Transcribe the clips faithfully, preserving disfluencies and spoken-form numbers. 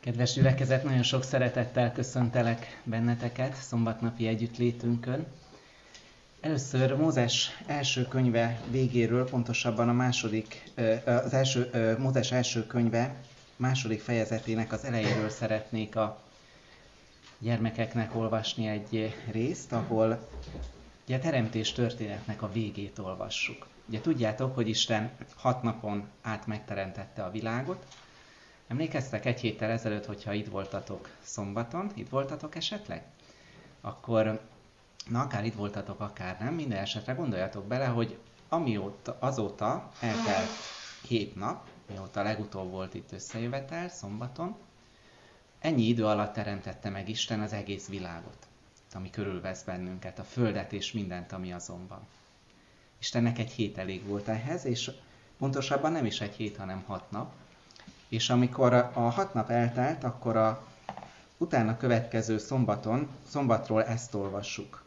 Kedves gyülekezet, nagyon sok szeretettel köszöntelek benneteket szombatnapi együttlétünkön. Először Mózes első könyve végéről, pontosabban a második, az első, Mózes első könyve második fejezetének az elejéről szeretnék a gyermekeknek olvasni egy részt, ahol ugye a teremtés történetnek a végét olvassuk. Ugye tudjátok, hogy Isten hat napon át megteremtette a világot. Emlékeztek egy héttel ezelőtt, hogyha itt voltatok szombaton, itt voltatok esetleg? Akkor, na akár itt voltatok, akár nem, minden esetre gondoljatok bele, hogy amióta, azóta eltelt hét nap, mióta legutóbb volt itt összejövetel, szombaton, ennyi idő alatt teremtette meg Isten az egész világot, ami körülvesz bennünket, a földet és mindent, ami azon van. Istennek egy hét elég volt ehhez, és pontosabban nem is egy hét, hanem hat nap. És amikor a hat nap eltelt, akkor a utána következő szombaton, szombatról ezt olvassuk.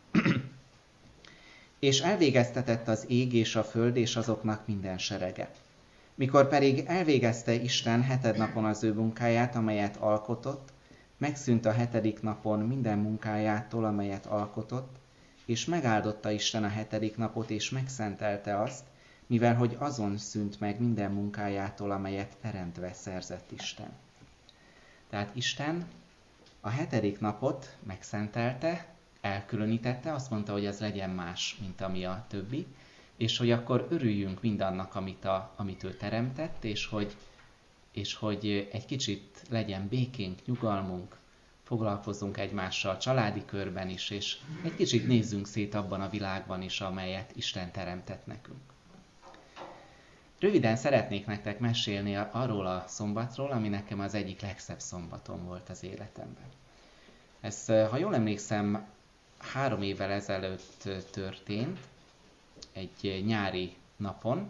És elvégeztetett az ég és a föld és azoknak minden serege. Mikor pedig elvégezte Isten heted napon az ő munkáját, amelyet alkotott, megszűnt a hetedik napon minden munkájától, amelyet alkotott, és megáldotta Isten a hetedik napot, és megszentelte azt, mivel hogy azon szűnt meg minden munkájától, amelyet teremtve szerzett Isten. Tehát Isten a hetedik napot megszentelte, elkülönítette, azt mondta, hogy ez legyen más, mint ami a többi, és hogy akkor örüljünk mindannak, amit, a, amit ő teremtett, és hogy, és hogy egy kicsit legyen békénk, nyugalmunk, foglalkozzunk egymással családi körben is, és egy kicsit nézzünk szét abban a világban is, amelyet Isten teremtett nekünk. Röviden szeretnék nektek mesélni arról a szombatról, ami nekem az egyik legszebb szombatom volt az életemben. Ez, ha jól emlékszem, három évvel ezelőtt történt, egy nyári napon,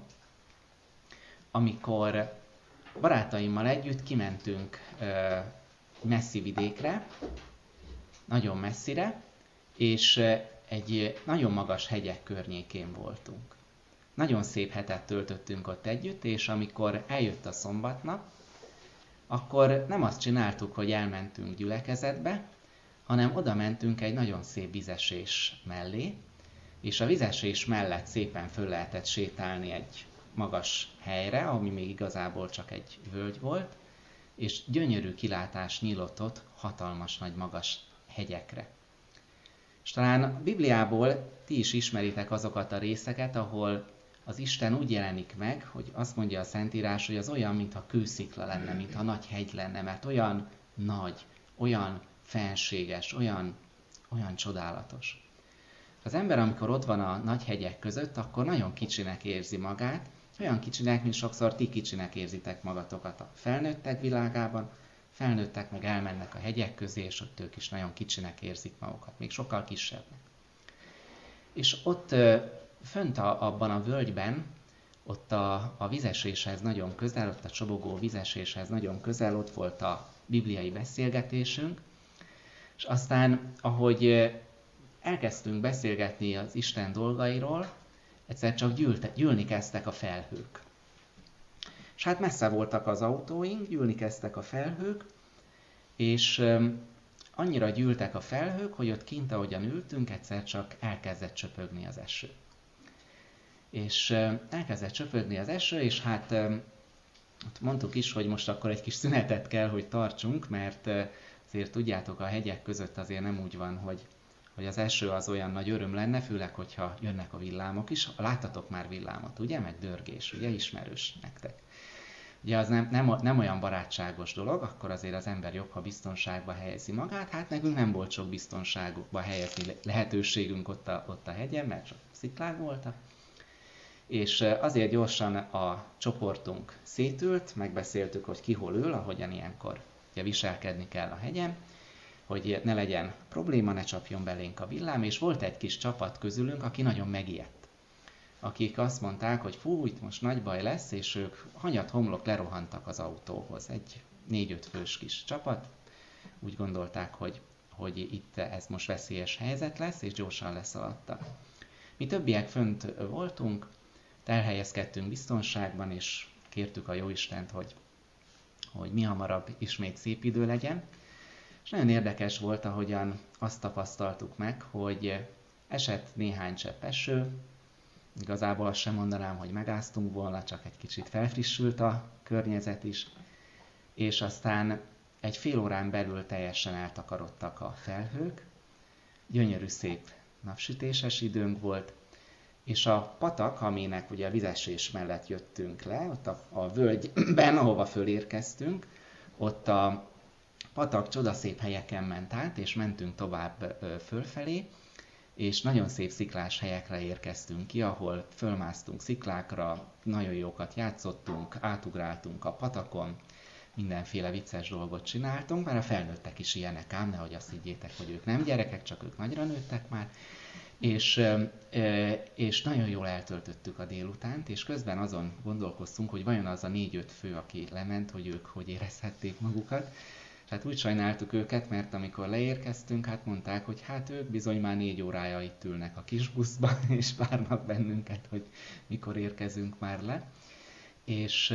amikor barátaimmal együtt kimentünk messzi vidékre, nagyon messzire, és egy nagyon magas hegyek környékén voltunk. Nagyon szép hetet töltöttünk ott együtt, és amikor eljött a szombatnap, akkor nem azt csináltuk, hogy elmentünk gyülekezetbe, hanem oda mentünk egy nagyon szép vizesés mellé, és a vizesés mellett szépen föl lehetett sétálni egy magas helyre, ami még igazából csak egy völgy volt, és gyönyörű kilátás nyílott ott hatalmas nagy magas hegyekre. És talán a Bibliából ti is ismeritek azokat a részeket, ahol az Isten úgy jelenik meg, hogy azt mondja a Szentírás, hogy az olyan, mintha kőszikla lenne, mintha nagy hegy lenne, mert olyan nagy, olyan fenséges, olyan, olyan csodálatos. Az ember, amikor ott van a nagy hegyek között, akkor nagyon kicsinek érzi magát, olyan kicsinek, mint sokszor ti kicsinek érzitek magatokat a felnőttek világában, felnőttek meg elmennek a hegyek közé, és ott ők is nagyon kicsinek érzik magukat, még sokkal kisebbnek. És ott fönt a, abban a völgyben, ott a, a vizeséshez nagyon közel, ott a csobogó vizeséshez nagyon közel, ott volt a bibliai beszélgetésünk, és aztán, ahogy elkezdtünk beszélgetni az Isten dolgairól, egyszer csak gyűlte, gyűlni kezdtek a felhők. És hát messze voltak az autóink, gyűlni kezdtek a felhők, és um, annyira gyűltek a felhők, hogy ott kint, ahogyan ültünk, egyszer csak elkezdett csöpögni az eső. És um, elkezdett csöpögni az eső, és hát um, ott mondtuk is, hogy most akkor egy kis szünetet kell, hogy tartsunk, mert uh, azért tudjátok, a hegyek között azért nem úgy van, hogy hogy az eső az olyan nagy öröm lenne, főleg, hogyha jönnek a villámok is. Láttatok már villámot, ugye? Meg dörgés, ugye? Ismerős nektek. Ugye az nem, nem, nem olyan barátságos dolog, akkor azért az ember jobb, ha biztonságba helyezi magát. Hát nekünk nem volt sok biztonságukba helyezni lehetőségünk ott a, ott a hegyen, mert csak sziklák voltak. És azért gyorsan a csoportunk szétült, megbeszéltük, hogy ki hol ül, ahogyan ilyenkor ugye viselkedni kell a hegyen, hogy ne legyen probléma, ne csapjon belénk a villám, és volt egy kis csapat közülünk, aki nagyon megijedt. Akik azt mondták, hogy fú, itt most nagy baj lesz, és ők hanyat homlok lerohantak az autóhoz. Egy négy-öt fős kis csapat. Úgy gondolták, hogy, hogy itt ez most veszélyes helyzet lesz, és gyorsan leszaladtak. Mi többiek fönt voltunk, elhelyezkedtünk biztonságban, és kértük a Jóistent, hogy hogy mi hamarabb ismét szép idő legyen. És nagyon érdekes volt, ahogyan azt tapasztaltuk meg, hogy esett néhány csepp eső, igazából azt sem mondanám, hogy megáztunk volna, csak egy kicsit felfrissült a környezet is, és aztán egy fél órán belül teljesen eltakarodtak a felhők, gyönyörű szép napsütéses időnk volt, és a patak, aminek ugye a vizesés mellett jöttünk le, ott a, a völgyben, ahova fölérkeztünk, ott a patak csodaszép helyeken ment át, és mentünk tovább ö, fölfelé, és nagyon szép sziklás helyekre érkeztünk ki, ahol fölmásztunk sziklákra, nagyon jókat játszottunk, átugráltunk a patakon, mindenféle vicces dolgot csináltunk, mert a felnőttek is ilyenek ám, nehogy azt higgyétek, hogy ők nem gyerekek, csak ők nagyra nőttek már, és, és nagyon jól eltöltöttük a délutánt, és közben azon gondolkoztunk, hogy vajon az a négy-öt fő, aki lement, hogy ők hogy érezhették magukat. Tehát úgy sajnáltuk őket, mert amikor leérkeztünk, hát mondták, hogy hát ők bizony már négy órája itt ülnek a kis buszban, és várnak bennünket, hogy mikor érkezünk már le. És,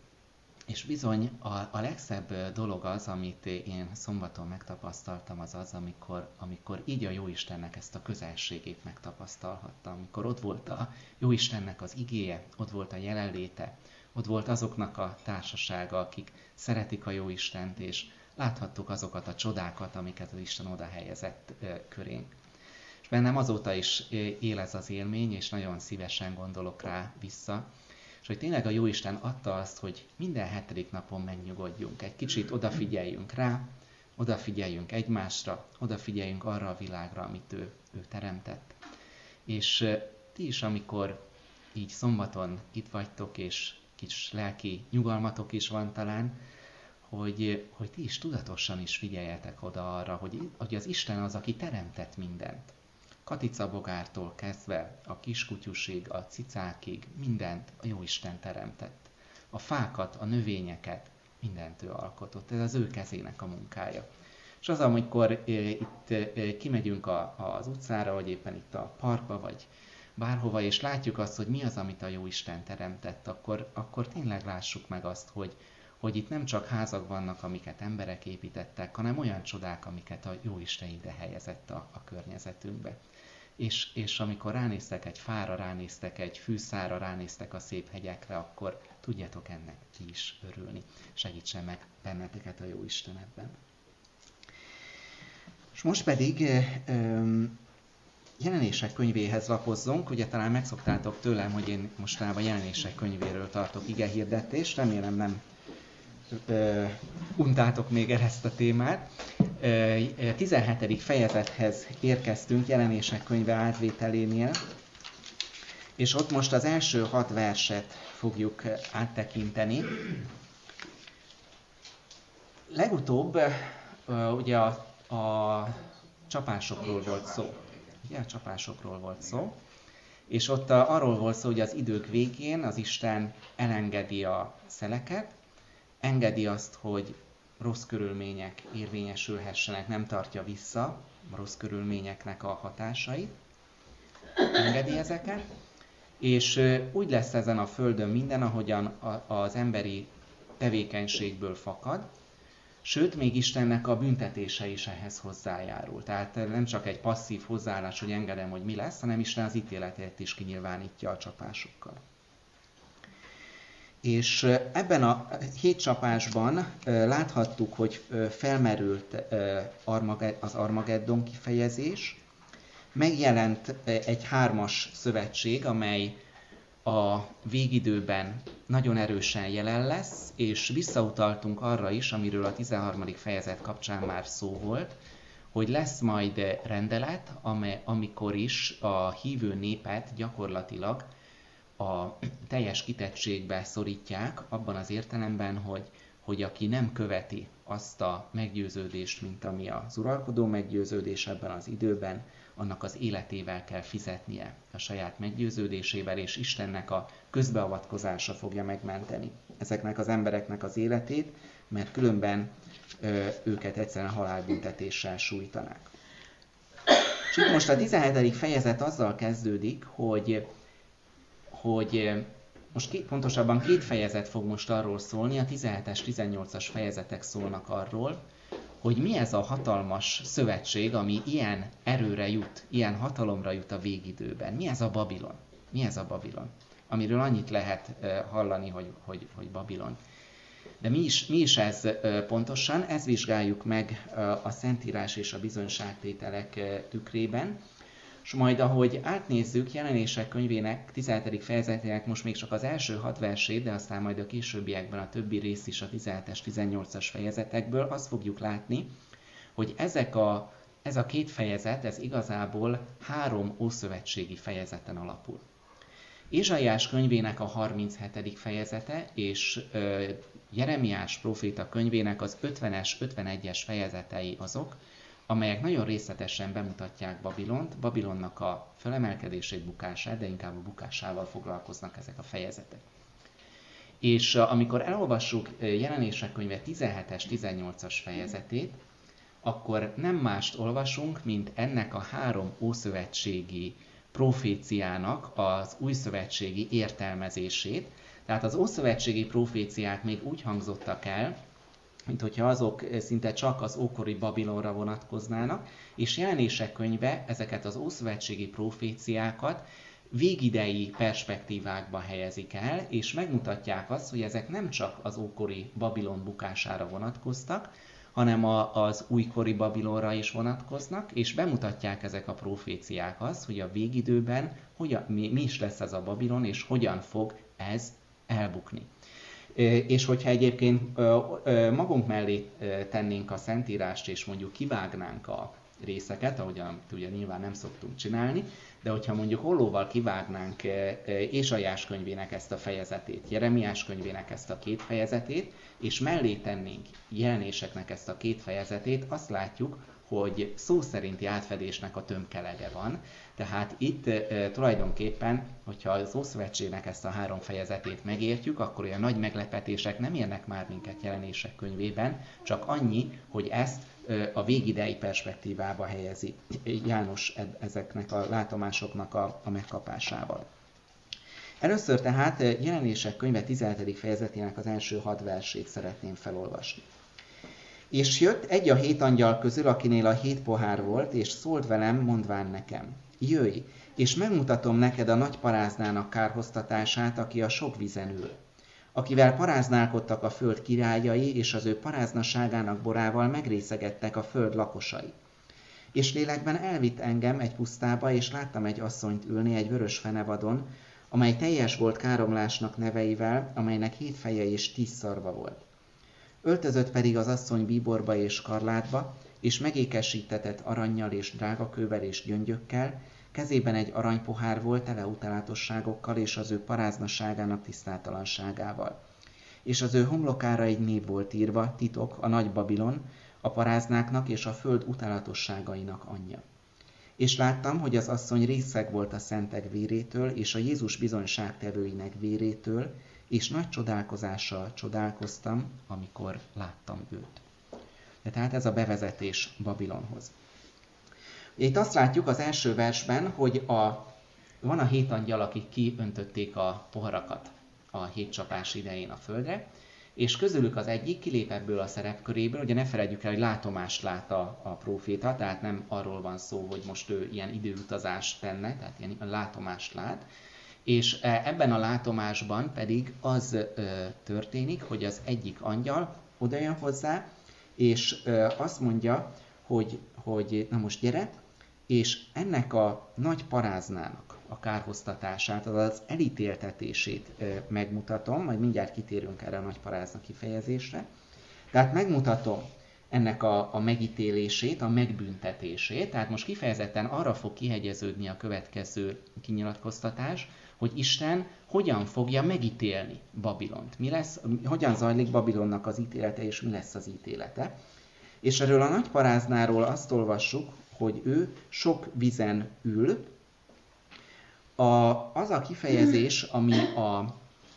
és bizony a, a legszebb dolog az, amit én szombaton megtapasztaltam, az az, amikor, amikor így a Jóistennek ezt a közelségét megtapasztalhattam. Amikor ott volt a Jóistennek az igéje, ott volt a jelenléte, ott volt azoknak a társasága, akik szeretik a Jóistent, és láthattuk azokat a csodákat, amiket az Isten oda helyezett körénk. És bennem azóta is él ez az élmény, és nagyon szívesen gondolok rá vissza, és hogy tényleg a Jóisten adta azt, hogy minden hetedik napon megnyugodjunk, egy kicsit odafigyeljünk rá, odafigyeljünk egymásra, odafigyeljünk arra a világra, amit ő, ő teremtett. És ti is, amikor így szombaton itt vagytok, és kis lelki nyugalmatok is van talán, hogy, hogy ti is tudatosan is figyeljetek oda arra, hogy, hogy az Isten az, aki teremtett mindent. Katicabogártól kezdve a kiskutyusig, a cicákig, mindent a Jóisten teremtett. A fákat, a növényeket, mindent ő alkotott. Ez az ő kezének a munkája. És az, amikor e, itt e, kimegyünk a, az utcára, vagy éppen itt a parkba, vagy bárhova, és látjuk azt, hogy mi az, amit a Jóisten teremtett, akkor, akkor tényleg lássuk meg azt, hogy hogy itt nem csak házak vannak, amiket emberek építettek, hanem olyan csodák, amiket a Jóisten ide helyezett a, a környezetünkbe. És, és amikor ránéztek egy fára, ránéztek egy fűszára, ránéztek a szép hegyekre, akkor tudjátok ennek ti is örülni. Segítsen meg benneteket a Jóisten ebben. És most pedig öm, Jelenések könyvéhez lapozzunk. Ugye talán megszoktátok tőlem, hogy én mostanában Jelenések könyvéről tartok igehirdetést, remélem nem Uh, untátok még ezt a témát. Uh, tizenhetedik fejezethez érkeztünk Jelenések könyve átvételénél, és ott most az első hat verset fogjuk áttekinteni. Legutóbb uh, ugye a, a csapásokról volt szó. Ugye a csapásokról volt szó. És ott uh, arról volt szó, hogy az idők végén az Isten elengedi a szeleket, engedi azt, hogy rossz körülmények érvényesülhessenek, nem tartja vissza a rossz körülményeknek a hatásait, engedi ezeket, és úgy lesz ezen a földön minden, ahogyan az emberi tevékenységből fakad, sőt, még Istennek a büntetése is ehhez hozzájárul. Tehát nem csak egy passzív hozzáállás, hogy engedem, hogy mi lesz, hanem Isten az ítéletét is kinyilvánítja a csapásokkal. És ebben a hét csapásban láthattuk, hogy felmerült az Armageddon kifejezés, megjelent egy hármas szövetség, amely a végidőben nagyon erősen jelen lesz, és visszautaltunk arra is, amiről a tizenharmadik fejezet kapcsán már szó volt, hogy lesz majd rendelet, amely, amikor is a hívő népet gyakorlatilag a teljes kitettségbe szorítják, abban az értelemben, hogy, hogy aki nem követi azt a meggyőződést, mint ami az uralkodó meggyőződés ebben az időben, annak az életével kell fizetnie a saját meggyőződésével, és Istennek a közbeavatkozása fogja megmenteni ezeknek az embereknek az életét, mert különben ö, őket egyszerűen halálbüntetéssel sújtanák. És itt most a tizenhetedik fejezet azzal kezdődik, hogy hogy most két, pontosabban két fejezet fog most arról szólni, a tizenhetes, tizennyolcas fejezetek szólnak arról, hogy mi ez a hatalmas szövetség, ami ilyen erőre jut, ilyen hatalomra jut a végidőben. Mi ez a Babilon? Mi ez a Babilon? Amiről annyit lehet hallani, hogy, hogy, hogy Babilon. De mi is, mi is ez pontosan? Ezt vizsgáljuk meg a Szentírás és a bizonyságtételek tükrében. És majd ahogy átnézzük Jelenések könyvének tizenhetedik fejezetének most még csak az első hat versét, de aztán majd a későbbiekben a többi rész is a tizenhetes, tizennyolcas fejezetekből, azt fogjuk látni, hogy ezek a, ez a két fejezet, ez igazából három ószövetségi fejezeten alapul. Ézsaiás könyvének a harminchetedik fejezete és ö, Jeremiás próféta könyvének az ötvenes, ötvenegyes fejezetei azok, amelyek nagyon részletesen bemutatják Babilont, Babilonnak a felemelkedését, bukását, de inkább a bukásával foglalkoznak ezek a fejezetek. És amikor elolvassuk Jelenések könyve tizenhetes, tizennyolcas fejezetét, akkor nem mást olvasunk, mint ennek a három ószövetségi proféciának az újszövetségi értelmezését. Tehát az ószövetségi proféciák még úgy hangzottak el, mint hogyha azok szinte csak az ókori Babilonra vonatkoznának, és Jelenések könyve ezeket az ószövetségi proféciákat végidei perspektívákba helyezik el, és megmutatják azt, hogy ezek nem csak az ókori Babilon bukására vonatkoztak, hanem a, az újkori Babilonra is vonatkoznak, és bemutatják ezek a proféciák azt, hogy a végidőben hogyan, mi, mi is lesz ez a Babilon, és hogyan fog ez elbukni. És hogyha egyébként magunk mellé tennénk a Szentírást, és mondjuk kivágnánk a részeket, ahogyan ugye nyilván nem szoktunk csinálni, de hogyha mondjuk hollóval kivágnánk Ézsaiás könyvének ezt a fejezetét, Jeremiás könyvének ezt a két fejezetét, és mellé tennénk Jelenéseknek ezt a két fejezetét, azt látjuk, hogy szó szerinti átfedésnek a tömkelege van. Tehát itt e, tulajdonképpen, hogyha az Ószövetségnek ezt a három fejezetét megértjük, akkor olyan nagy meglepetések nem érnek már minket Jelenések könyvében, csak annyi, hogy ezt e, a végidei perspektívába helyezi János e, ezeknek a látomásoknak a, a megkapásával. Először tehát Jelenések könyve tizenhetedik fejezetének az első hat versét szeretném felolvasni. És jött egy a hét angyal közül, akinél a hét pohár volt, és szólt velem, mondván nekem, jöjj, és megmutatom neked a nagy paráznának kárhoztatását, aki a sok vízen ül, akivel paráználkodtak a föld királyai, és az ő paráznaságának borával megrészegettek a föld lakosai. És lélekben elvitt engem egy pusztába, és láttam egy asszonyt ülni egy vörös fenevadon, amely teljes volt káromlásnak neveivel, amelynek hét feje és tíz szarva volt. Öltözött pedig az asszony bíborba és skarlátba, és megékesítetett arannyal és drágakővel és gyöngyökkel, kezében egy aranypohár volt tele utálatosságokkal és az ő paráznaságának tisztátalanságával. És az ő homlokára egy név volt írva, titok, a nagy Babilon, a paráznáknak és a föld utálatosságainak anyja. És láttam, hogy az asszony részeg volt a szentek vérétől és a Jézus bizonyságtevőinek vérétől, és nagy csodálkozással csodálkoztam, amikor láttam őt. De tehát ez a bevezetés Babilonhoz. Itt azt látjuk az első versben, hogy a, van a hét angyal, akik kiöntötték a poharakat a hét csapás idején a földre, és közülük az egyik kilép ebből a szerepköréből, ugye ne feledjük el, hogy látomást lát a, a próféta, tehát nem arról van szó, hogy most ő ilyen időutazást tenne, tehát ilyen látomást lát, és ebben a látomásban pedig az ö, történik, hogy az egyik angyal odajön hozzá, és ö, azt mondja, hogy, hogy na most gyere, és ennek a nagy paráznának a kárhoztatását, az elítéltetését ö, megmutatom, majd mindjárt kitérünk erre a nagy parázna kifejezésre. Tehát megmutatom ennek a, a megítélését, a megbüntetését, tehát most kifejezetten arra fog kihegyeződni a következő kinyilatkoztatás, hogy Isten hogyan fogja megítélni Babilont. Mi lesz, hogyan zajlik Babilonnak az ítélete, és mi lesz az ítélete. És erről a nagy paráznáról azt olvassuk, hogy ő sok vízen ül. A, az a kifejezés, ami, a,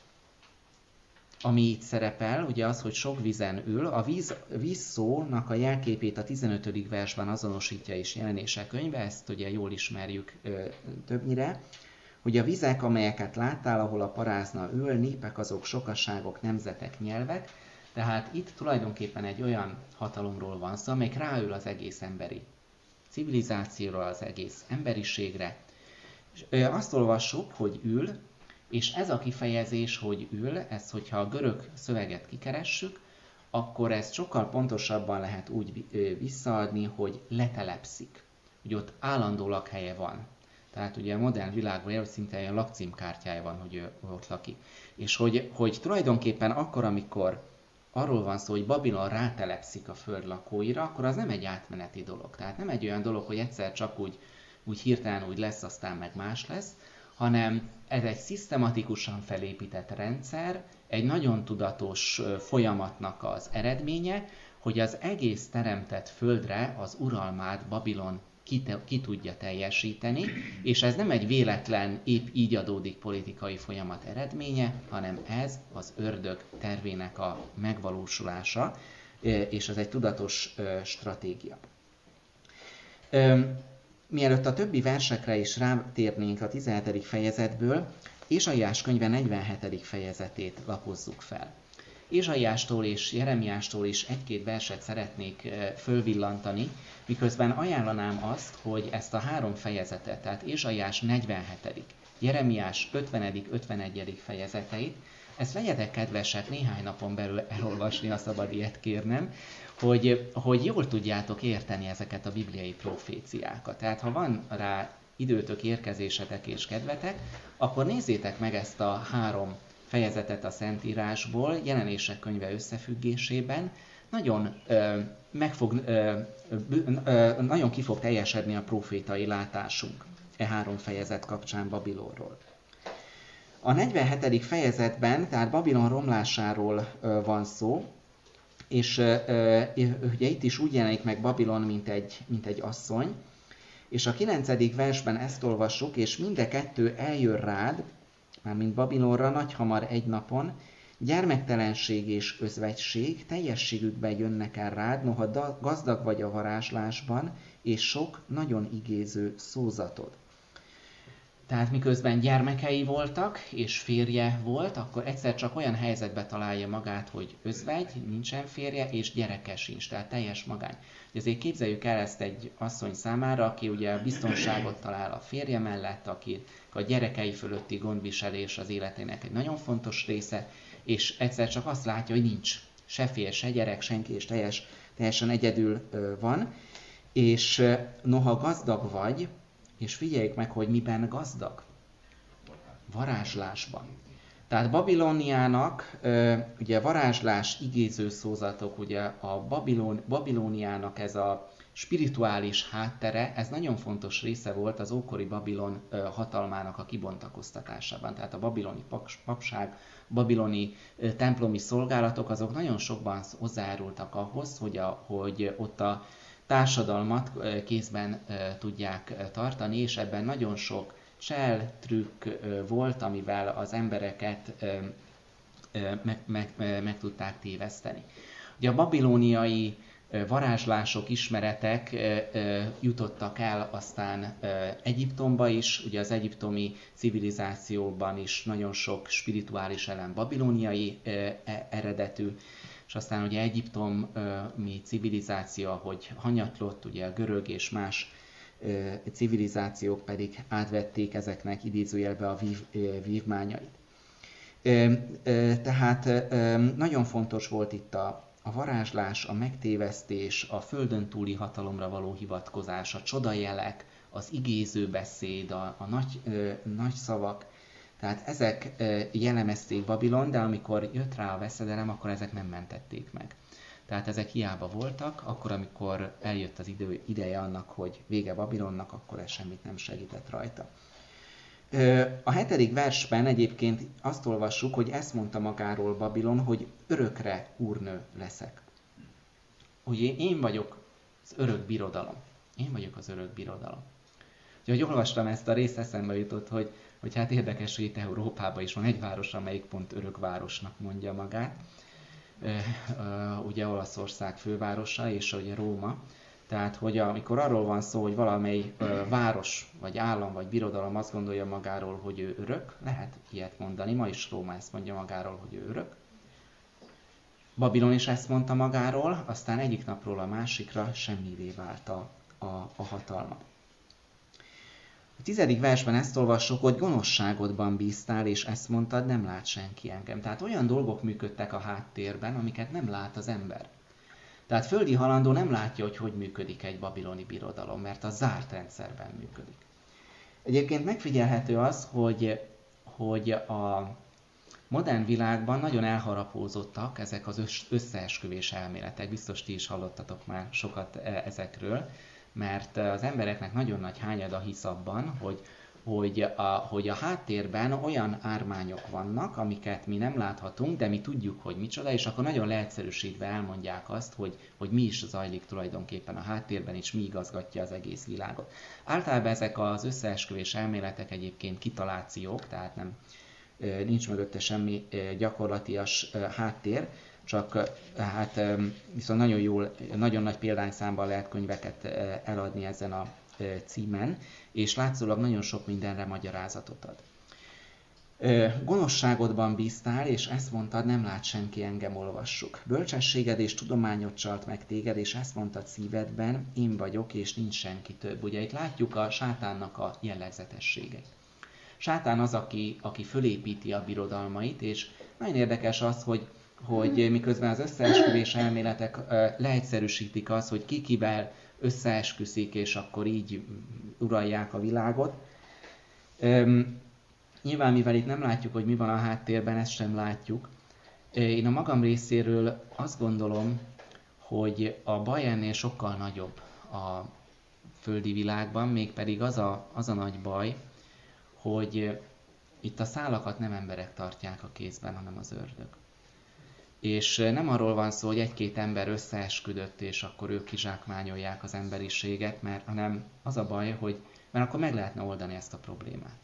ami itt szerepel, ugye az, hogy sok vízen ül, a víz, vízszónak a jelképét a tizenötödik versben azonosítja is Jelenések könyve, ezt ugye jól ismerjük ö, többnyire, hogy a vizek, amelyeket láttál, ahol a parázna ül, népek azok sokaságok, nemzetek, nyelvek. Tehát itt tulajdonképpen egy olyan hatalomról van szó, amelyik ráül az egész emberi civilizációra, az egész emberiségre. És azt olvassuk, hogy ül, és ez a kifejezés, hogy ül, ez, hogyha a görög szöveget kikeressük, akkor ezt sokkal pontosabban lehet úgy visszaadni, hogy letelepszik. Ugye ott állandó lakhelye van. Tehát ugye a modern világban hogy szinte olyan lakcímkártyája van, hogy ő ott lakik. És hogy, hogy tulajdonképpen akkor, amikor arról van szó, hogy Babilon rátelepszik a föld lakóira, akkor az nem egy átmeneti dolog. Tehát nem egy olyan dolog, hogy egyszer csak úgy, úgy hirtelen úgy lesz, aztán meg más lesz, hanem ez egy szisztematikusan felépített rendszer, egy nagyon tudatos folyamatnak az eredménye, hogy az egész teremtett földre az uralmát Babilon ki, te, ki tudja teljesíteni, és ez nem egy véletlen, épp így adódik politikai folyamat eredménye, hanem ez az ördög tervének a megvalósulása, és ez egy tudatos stratégia. Mielőtt a többi versekre is rátérnénk a tizenhetedik fejezetből, Ézsaiás könyve negyvenhetedik fejezetét lapozzuk fel. Ézsaiástól és Jeremiástól is egy-két verset szeretnék fölvillantani, miközben ajánlanám azt, hogy ezt a három fejezetet, tehát Ézsaiás negyvenhetedik, Jeremiás ötvenedik, ötvenegyedik fejezeteit, ezt legyetek kedvesek néhány napon belül elolvasni, ha szabad ilyet kérnem, hogy, hogy jól tudjátok érteni ezeket a bibliai proféciákat. Tehát ha van rá időtök, érkezésetek és kedvetek, akkor nézzétek meg ezt a három fejezetet a Szentírásból, Jelenések könyve összefüggésében, nagyon, ö, meg fog, ö, ö, nagyon ki fog teljesedni a profétai látásunk e három fejezet kapcsán Babilonról. A negyvenhetedik fejezetben, tehát Babilon romlásáról ö, van szó, és ö, ö, ugye itt is úgy jelenik meg Babilon, mint egy, mint egy asszony, és a kilencedik versben ezt olvassuk, és mindkettő eljön rád, mármint Babilonra nagyhamar egy napon, gyermektelenség és özvegység teljességükben jönnek el rád, noha gazdag vagy a varázslásban, és sok nagyon igéző szózatod. Tehát miközben gyermekei voltak, és férje volt, akkor egyszer csak olyan helyzetbe találja magát, hogy özvegy, nincsen férje, és gyereke sincs, tehát teljes magány. Ezért képzeljük el ezt egy asszony számára, aki ugye biztonságot talál a férje mellett, aki a gyerekei fölötti gondviselés az életének egy nagyon fontos része, és egyszer csak azt látja, hogy nincs se férj, se gyerek, senki, és teljes, teljesen egyedül van. És noha gazdag vagy, és figyeljük meg, hogy miben gazdag. Varázslásban. Tehát Babilóniának, ugye varázslás, igéző szózatok, ugye a Babilon, Babilóniának ez a spirituális háttere, ez nagyon fontos része volt az ókori Babilon hatalmának a kibontakoztatásában. Tehát a babiloni papság, babiloni templomi szolgálatok, azok nagyon sokban hozzájárultak ahhoz, hogy, a, hogy ott a társadalmat kézben tudják tartani, és ebben nagyon sok csel, trükk volt, amivel az embereket meg, meg, meg tudták téveszteni. Ugye a babilóniai varázslások, ismeretek jutottak el aztán Egyiptomba is, ugye az egyiptomi civilizációban is nagyon sok spirituális elem babilóniai eredetű, és aztán ugye egyiptomi civilizáció, ahogy hanyatlott, ugye a görög és más civilizációk pedig átvették ezeknek idézőjelbe a vív, vívmányait. Tehát nagyon fontos volt itt a, a varázslás, a megtévesztés, a földön túli hatalomra való hivatkozás, a csodajelek, az igéző beszéd, a, a nagy, nagy szavak. Tehát ezek jellemezték Babilon, de amikor jött rá a veszedelem, akkor ezek nem mentették meg. Tehát ezek hiába voltak, akkor amikor eljött az idő, ideje annak, hogy vége Babilonnak, akkor ez semmit nem segített rajta. A hetedik versben egyébként azt olvassuk, hogy ezt mondta magáról Babilon, hogy örökre úrnő leszek. Hogy én vagyok az örök birodalom. Én vagyok az örök birodalom. Úgyhogy, hogy olvastam ezt a részt, eszembe jutott, hogy, hogy hát érdekes, hogy itt Európában is van egy város, amelyik pont örökvárosnak mondja magát. Ugye Olaszország fővárosa, és ugye Róma. Tehát, hogy amikor arról van szó, hogy valamely ö, város, vagy állam, vagy birodalom azt gondolja magáról, hogy ő örök, lehet ilyet mondani, ma is Róma ezt mondja magáról, hogy ő örök. Babilon is ezt mondta magáról, aztán egyik napról a másikra semmivé vált a, a, a hatalma. A tizedik versben ezt olvassuk, hogy gonoszságodban bíztál, és ezt mondtad, nem lát senki engem. Tehát olyan dolgok működtek a háttérben, amiket nem lát az ember. Tehát földi halandó nem látja, hogy hogy működik egy babiloni birodalom, mert az zárt rendszerben működik. Egyébként megfigyelhető az, hogy, hogy a modern világban nagyon elharapózottak ezek az összeesküvés elméletek. Biztos ti is hallottatok már sokat ezekről, mert az embereknek nagyon nagy hányada hisz abban, hogy, hogy, a, hogy a háttérben olyan ármányok vannak, amiket mi nem láthatunk, de mi tudjuk, hogy micsoda, és akkor nagyon leegyszerűsítve elmondják azt, hogy, hogy mi is zajlik tulajdonképpen a háttérben, és mi igazgatja az egész világot. Általában ezek az összeesküvés elméletek egyébként kitalációk, tehát nem, nincs mögötte semmi gyakorlatias háttér, csak hát viszont nagyon jól, nagyon nagy példányszámban lehet könyveket eladni ezen a címen, és látszólag nagyon sok mindenre magyarázatot ad. Gonoszságodban bíztál, és ezt mondtad, nem lát senki, engem olvassuk. Bölcsességed és tudományod csalt meg téged, és ezt mondtad szívedben, én vagyok, és nincs senki több. Ugye itt látjuk a sátánnak a jellegzetességeit. Sátán az, aki, aki fölépíti a birodalmait, és nagyon érdekes az, hogy, hogy miközben az összeesküvés elméletek leegyszerűsítik az, hogy ki kivel összeesküszik, és akkor így uralják a világot. Üm, nyilván, mivel itt nem látjuk, hogy mi van a háttérben, ezt sem látjuk. Én a magam részéről azt gondolom, hogy a baj ennél sokkal nagyobb a földi világban, mégpedig az a, az a nagy baj, hogy itt a szálakat nem emberek tartják a kézben, hanem az ördög. És nem arról van szó, hogy egy-két ember összeesküdött, és akkor ők kizsákmányolják az emberiséget, mert, hanem az a baj, hogy mert akkor meg lehetne oldani ezt a problémát.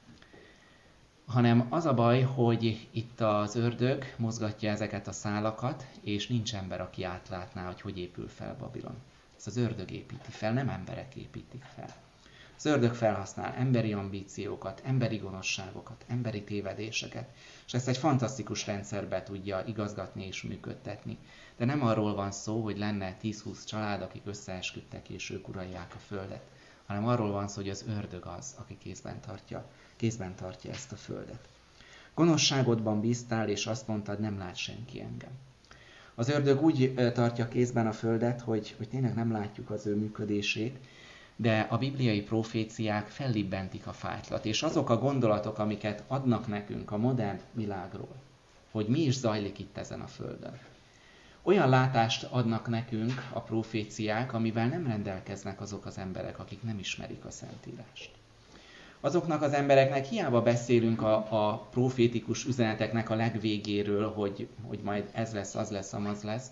Hanem az a baj, hogy itt az ördög mozgatja ezeket a szálakat, és nincs ember, aki átlátná, hogy hogy épül fel Babilon. Ezt az ördög építi fel, nem emberek építik fel. Az ördög felhasznál emberi ambíciókat, emberi gonoszságokat, emberi tévedéseket, és ezt egy fantasztikus rendszerbe tudja igazgatni és működtetni. De nem arról van szó, hogy lenne tíz-húsz család, akik összeesküdtek és ők uralják a földet, hanem arról van szó, hogy az ördög az, aki kézben tartja, kézben tartja ezt a földet. Gonoszságodban bíztál, és azt mondtad, nem lát senki engem. Az ördög úgy tartja kézben a földet, hogy, hogy tényleg nem látjuk az ő működését, de a bibliai proféciák fellibbentik a fájtlat, és azok a gondolatok, amiket adnak nekünk a modern világról, hogy mi is zajlik itt ezen a földön. Olyan látást adnak nekünk a proféciák, amivel nem rendelkeznek azok az emberek, akik nem ismerik a Szentírást. Azoknak az embereknek hiába beszélünk a, a profétikus üzeneteknek a legvégéről, hogy, hogy majd ez lesz, az lesz, amaz lesz.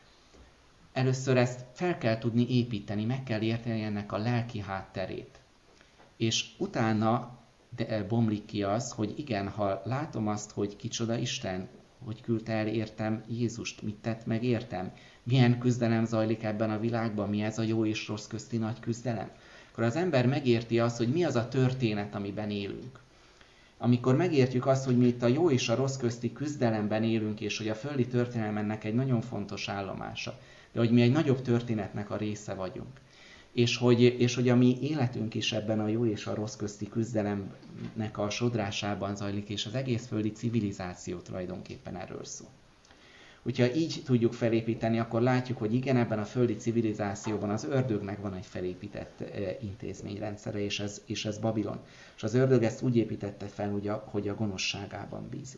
Először ezt fel kell tudni építeni, meg kell érteni ennek a lelki hátterét. És utána de bomlik ki az, hogy igen, ha látom azt, hogy kicsoda Isten, hogy küldte el értem Jézust, mit tett meg értem, milyen küzdelem zajlik ebben a világban, mi ez a jó és rossz közti nagy küzdelem, akkor az ember megérti azt, hogy mi az a történet, amiben élünk. Amikor megértjük azt, hogy mi itt a jó és a rossz közti küzdelemben élünk, és hogy a földi történelem ennek egy nagyon fontos állomása, de hogy mi egy nagyobb történetnek a része vagyunk. És hogy, és hogy a mi életünk is ebben a jó és a rossz közti küzdelemnek a sodrásában zajlik, és az egész földi civilizáció tulajdonképpen erről szól. Hogyha így tudjuk felépíteni, akkor látjuk, hogy igen, ebben a földi civilizációban az ördögnek van egy felépített intézményrendszere, és ez, és ez Babilon. És az ördög ezt úgy építette fel, hogy a, hogy a gonoszságában bízik.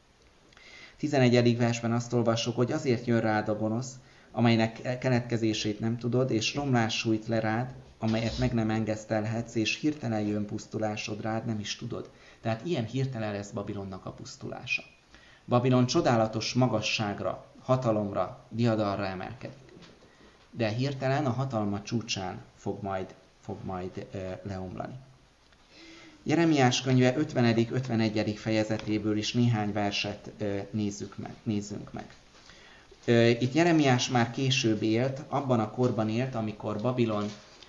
tizenegyedik versben azt olvassuk, hogy azért jön rád a gonosz, amelynek keletkezését nem tudod, és romlás sújt le rád, amelyet meg nem engesztelhetsz, és hirtelen jön pusztulásod rád, nem is tudod. Tehát ilyen hirtelen lesz Babilonnak a pusztulása. Babilon csodálatos magasságra, hatalomra, diadalra emelkedik. De hirtelen a hatalma csúcsán fog majd, fog majd e, leomlani. Jeremiás könyve ötvenedik ötvenegyedik fejezetéből is néhány verset e, nézzük meg, nézzünk meg. Itt Jeremiás már később élt, abban a korban élt, amikor Babilon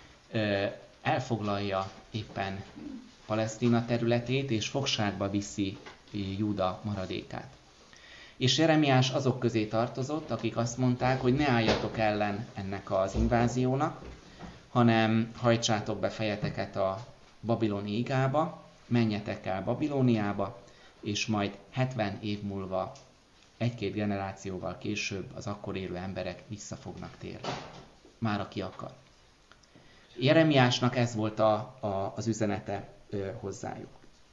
elfoglalja éppen Palesztina területét, és fogságba viszi Júda maradékát. És Jeremiás azok közé tartozott, akik azt mondták, hogy ne álljatok ellen ennek az inváziónak, hanem hajtsátok be fejeteket a babiloni igába, menjetek el Babilóniába, és majd hetven év múlva, egy-két generációval később az akkor élő emberek vissza fognak térni. Már aki akar. Jeremiásnak ez volt a, a, az üzenete ö, hozzájuk.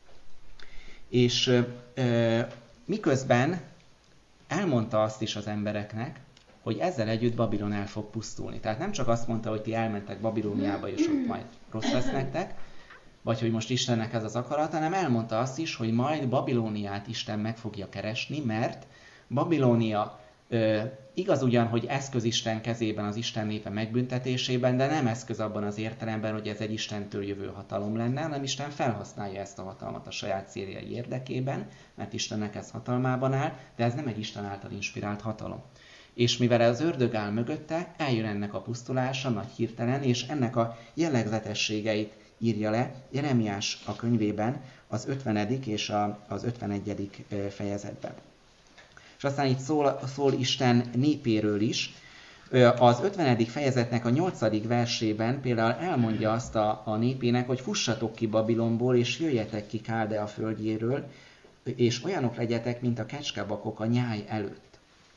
És ö, ö, miközben elmondta azt is az embereknek, hogy ezzel együtt Babilon el fog pusztulni. Tehát nem csak azt mondta, hogy ti elmentek Babilóniába, és ott majd rossz lesz nektek, vagy hogy most Istennek ez az akarata, hanem elmondta azt is, hogy majd Babilóniát Isten meg fogja keresni, mert Babilónia ö, igaz ugyan, hogy eszköz Isten kezében az Isten népe megbüntetésében, de nem eszköz abban az értelemben, hogy ez egy Istentől jövő hatalom lenne, hanem Isten felhasználja ezt a hatalmat a saját céljai érdekében, mert Istennek ez hatalmában áll, de ez nem egy Isten által inspirált hatalom. És mivel az ördög áll mögötte, eljön ennek a pusztulása nagy hirtelen, és ennek a jellegzetességeit írja le Jeremiás a könyvében az ötvenedik és a, az ötvenegyedik fejezetben. És aztán itt szól, szól Isten népéről is. Az ötvenedik fejezetnek a nyolcadik versében például elmondja azt a, a népének, hogy fussatok ki Babilonból, és jöjjetek ki Káldea földjéről, és olyanok legyetek, mint a kecskebakok a nyáj előtt.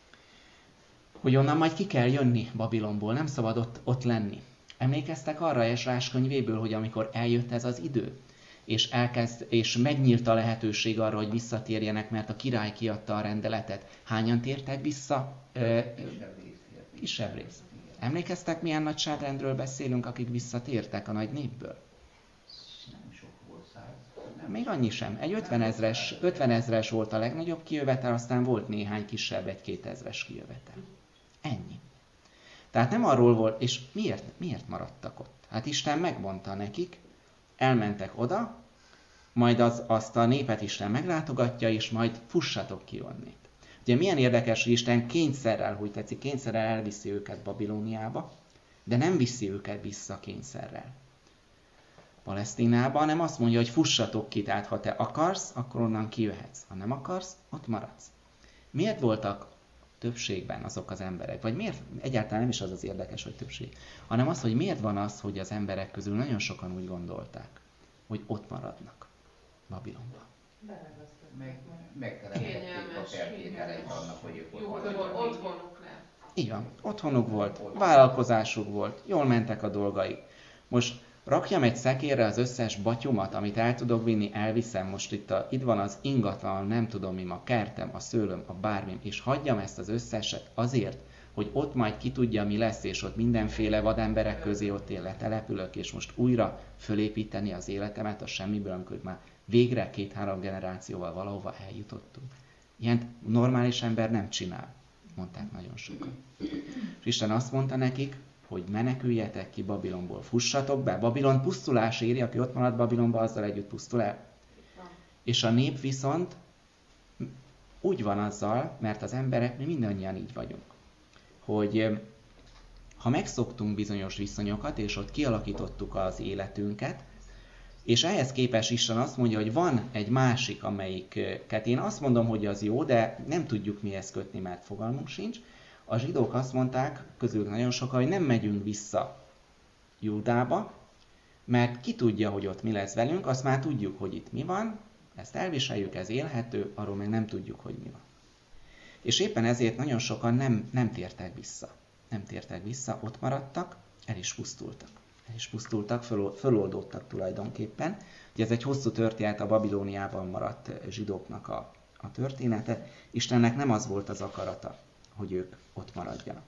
Hogy onnan majd ki kell jönni Babilonból, nem szabad ott, ott lenni. Emlékeztek arra Esrás könyvéből, hogy amikor eljött ez az idő, és, elkezd, és megnyílt a lehetőség arra, hogy visszatérjenek, mert a király kiadta a rendeletet. Hányan tértek vissza? Ö, kisebb rész. Emlékeztek, milyen nagyságrendről beszélünk, akik visszatértek a nagy népből? Nem sok volt, száz. Még annyi sem. Egy ötven ezres volt a legnagyobb kijövetel, aztán volt néhány kisebb, egy kétezres kijövetel. Ennyi. Tehát nem arról volt, és miért, miért maradtak ott? Hát Isten megmondta nekik, elmentek oda, majd az, azt a népet Isten meglátogatja, és majd fussatok ki onnét. Ugye milyen érdekes, hogy Isten kényszerrel, hogy tetszik, kényszerrel elviszi őket Babilóniába, de nem viszi őket vissza kényszerrel Palesztinába, hanem azt mondja, hogy fussatok ki, tehát ha te akarsz, akkor onnan kijöhetsz. Ha nem akarsz, ott maradsz. Miért voltak többségben azok az emberek? Vagy miért, egyáltalán nem is az az érdekes, hogy többség, hanem az, hogy miért van az, hogy az emberek közül nagyon sokan úgy gondolták, hogy ott maradnak Babilonban. Meg, megteremtették a feltételeit annak, hogy ők ott maradjanak. Otthonuk nem. Így van, otthonuk volt, vállalkozásuk volt, jól mentek a dolgaik. Most rakjam egy szekérre az összes batyumat, amit el tudok vinni, elviszem. Most itt, a, itt van az ingatlan, nem tudom mi, a kertem, a szőlőm, a bármim, és hagyjam ezt az összeset azért, hogy ott majd ki tudja, mi lesz, és ott mindenféle vademberek közé ott én letelepülök, és most újra fölépíteni az életemet a semmiből, amikor már végre két-három generációval valahova eljutottunk. Ilyen normális ember nem csinál, mondták nagyon sokan. És Isten azt mondta nekik, hogy meneküljetek ki Babilonból, fussatok be. Babilon pusztulás éri, aki ott marad Babilonba, azzal együtt pusztul el. És a nép viszont úgy van azzal, mert az emberek, mi mindannyian így vagyunk, hogy ha megszoktunk bizonyos viszonyokat, és ott kialakítottuk az életünket, és ehhez képest Isten azt mondja, hogy van egy másik, amelyiket én azt mondom, hogy az jó, de nem tudjuk mihez kötni, mert fogalmunk sincs. A zsidók azt mondták, közülük nagyon sokan, hogy nem megyünk vissza Júdába, mert ki tudja, hogy ott mi lesz velünk, azt már tudjuk, hogy itt mi van, ezt elviseljük, ez élhető, arról meg nem tudjuk, hogy mi van. És éppen ezért nagyon sokan nem, nem tértek vissza. Nem tértek vissza, ott maradtak, el is pusztultak. El is pusztultak, föl, föloldódtak tulajdonképpen. Ugye ez egy hosszú történet, a Babilóniában maradt zsidóknak a, a története. Istennek nem az volt az akarata, hogy ők ott maradjanak.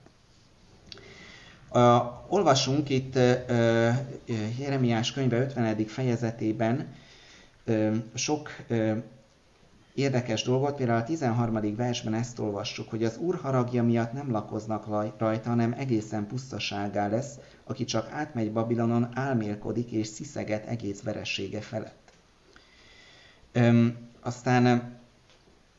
Uh, olvasunk itt uh, uh, Jeremiás könyve ötvenedik fejezetében uh, sok uh, érdekes dolgot, például a tizenharmadik versben ezt olvassuk, hogy az Úr haragja miatt nem lakoznak rajta, hanem egészen pusztaságá lesz, aki csak átmegy Babilonon, álmélkodik és sziszeget egész veressége felett. Um, aztán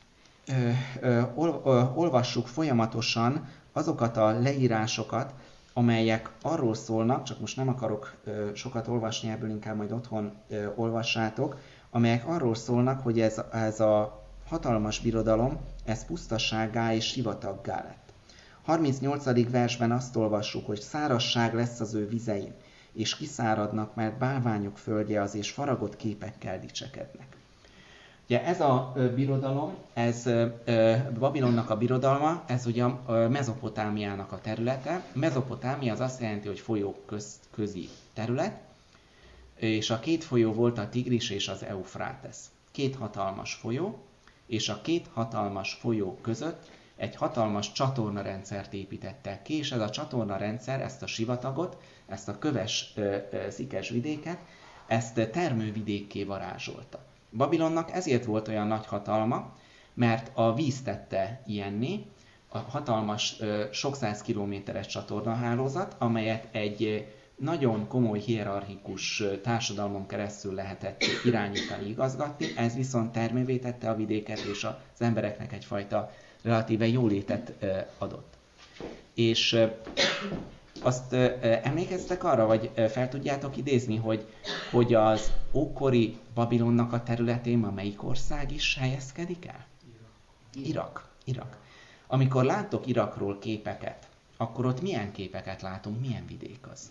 ö, ö, ol, ö, olvassuk folyamatosan azokat a leírásokat, amelyek arról szólnak, csak most nem akarok ö, sokat olvasni, ebből inkább majd otthon ö, olvassátok, amelyek arról szólnak, hogy ez, ez a hatalmas birodalom, ez pusztasággá és sivataggá lett. harmincnyolcadik versben azt olvassuk, hogy szárazság lesz az ő vizein, és kiszáradnak, mert bálványok földje az, és faragott képekkel dicsekednek. Ugye ez a birodalom, ez Babilonnak a birodalma, ez ugye a Mezopotámiának a területe. Mezopotámia az azt jelenti, hogy folyók köz, közi terület, és a két folyó volt a Tigris és az Eufrátesz. Két hatalmas folyó, és a két hatalmas folyó között egy hatalmas csatornarendszert építettek ki, és ez a csatornarendszer ezt a sivatagot, ezt a köves, szikes vidéket, ezt termővidékké varázsolta. Babilonnak ezért volt olyan nagy hatalma, mert a víz tette ilyenné, a hatalmas, sok száz kilométeres csatornahálózat, amelyet egy nagyon komoly hierarchikus társadalmon keresztül lehetett irányítani, igazgatni, ez viszont termővé tette a vidéket, és az embereknek egyfajta relatíve jólétet adott. És azt emlékeztek arra, vagy fel tudjátok idézni, hogy, hogy az ókori Babilonnak a területén ma melyik ország is helyezkedik el? Irak. Irak. Amikor látok Irakról képeket, akkor ott milyen képeket látunk, milyen vidék az?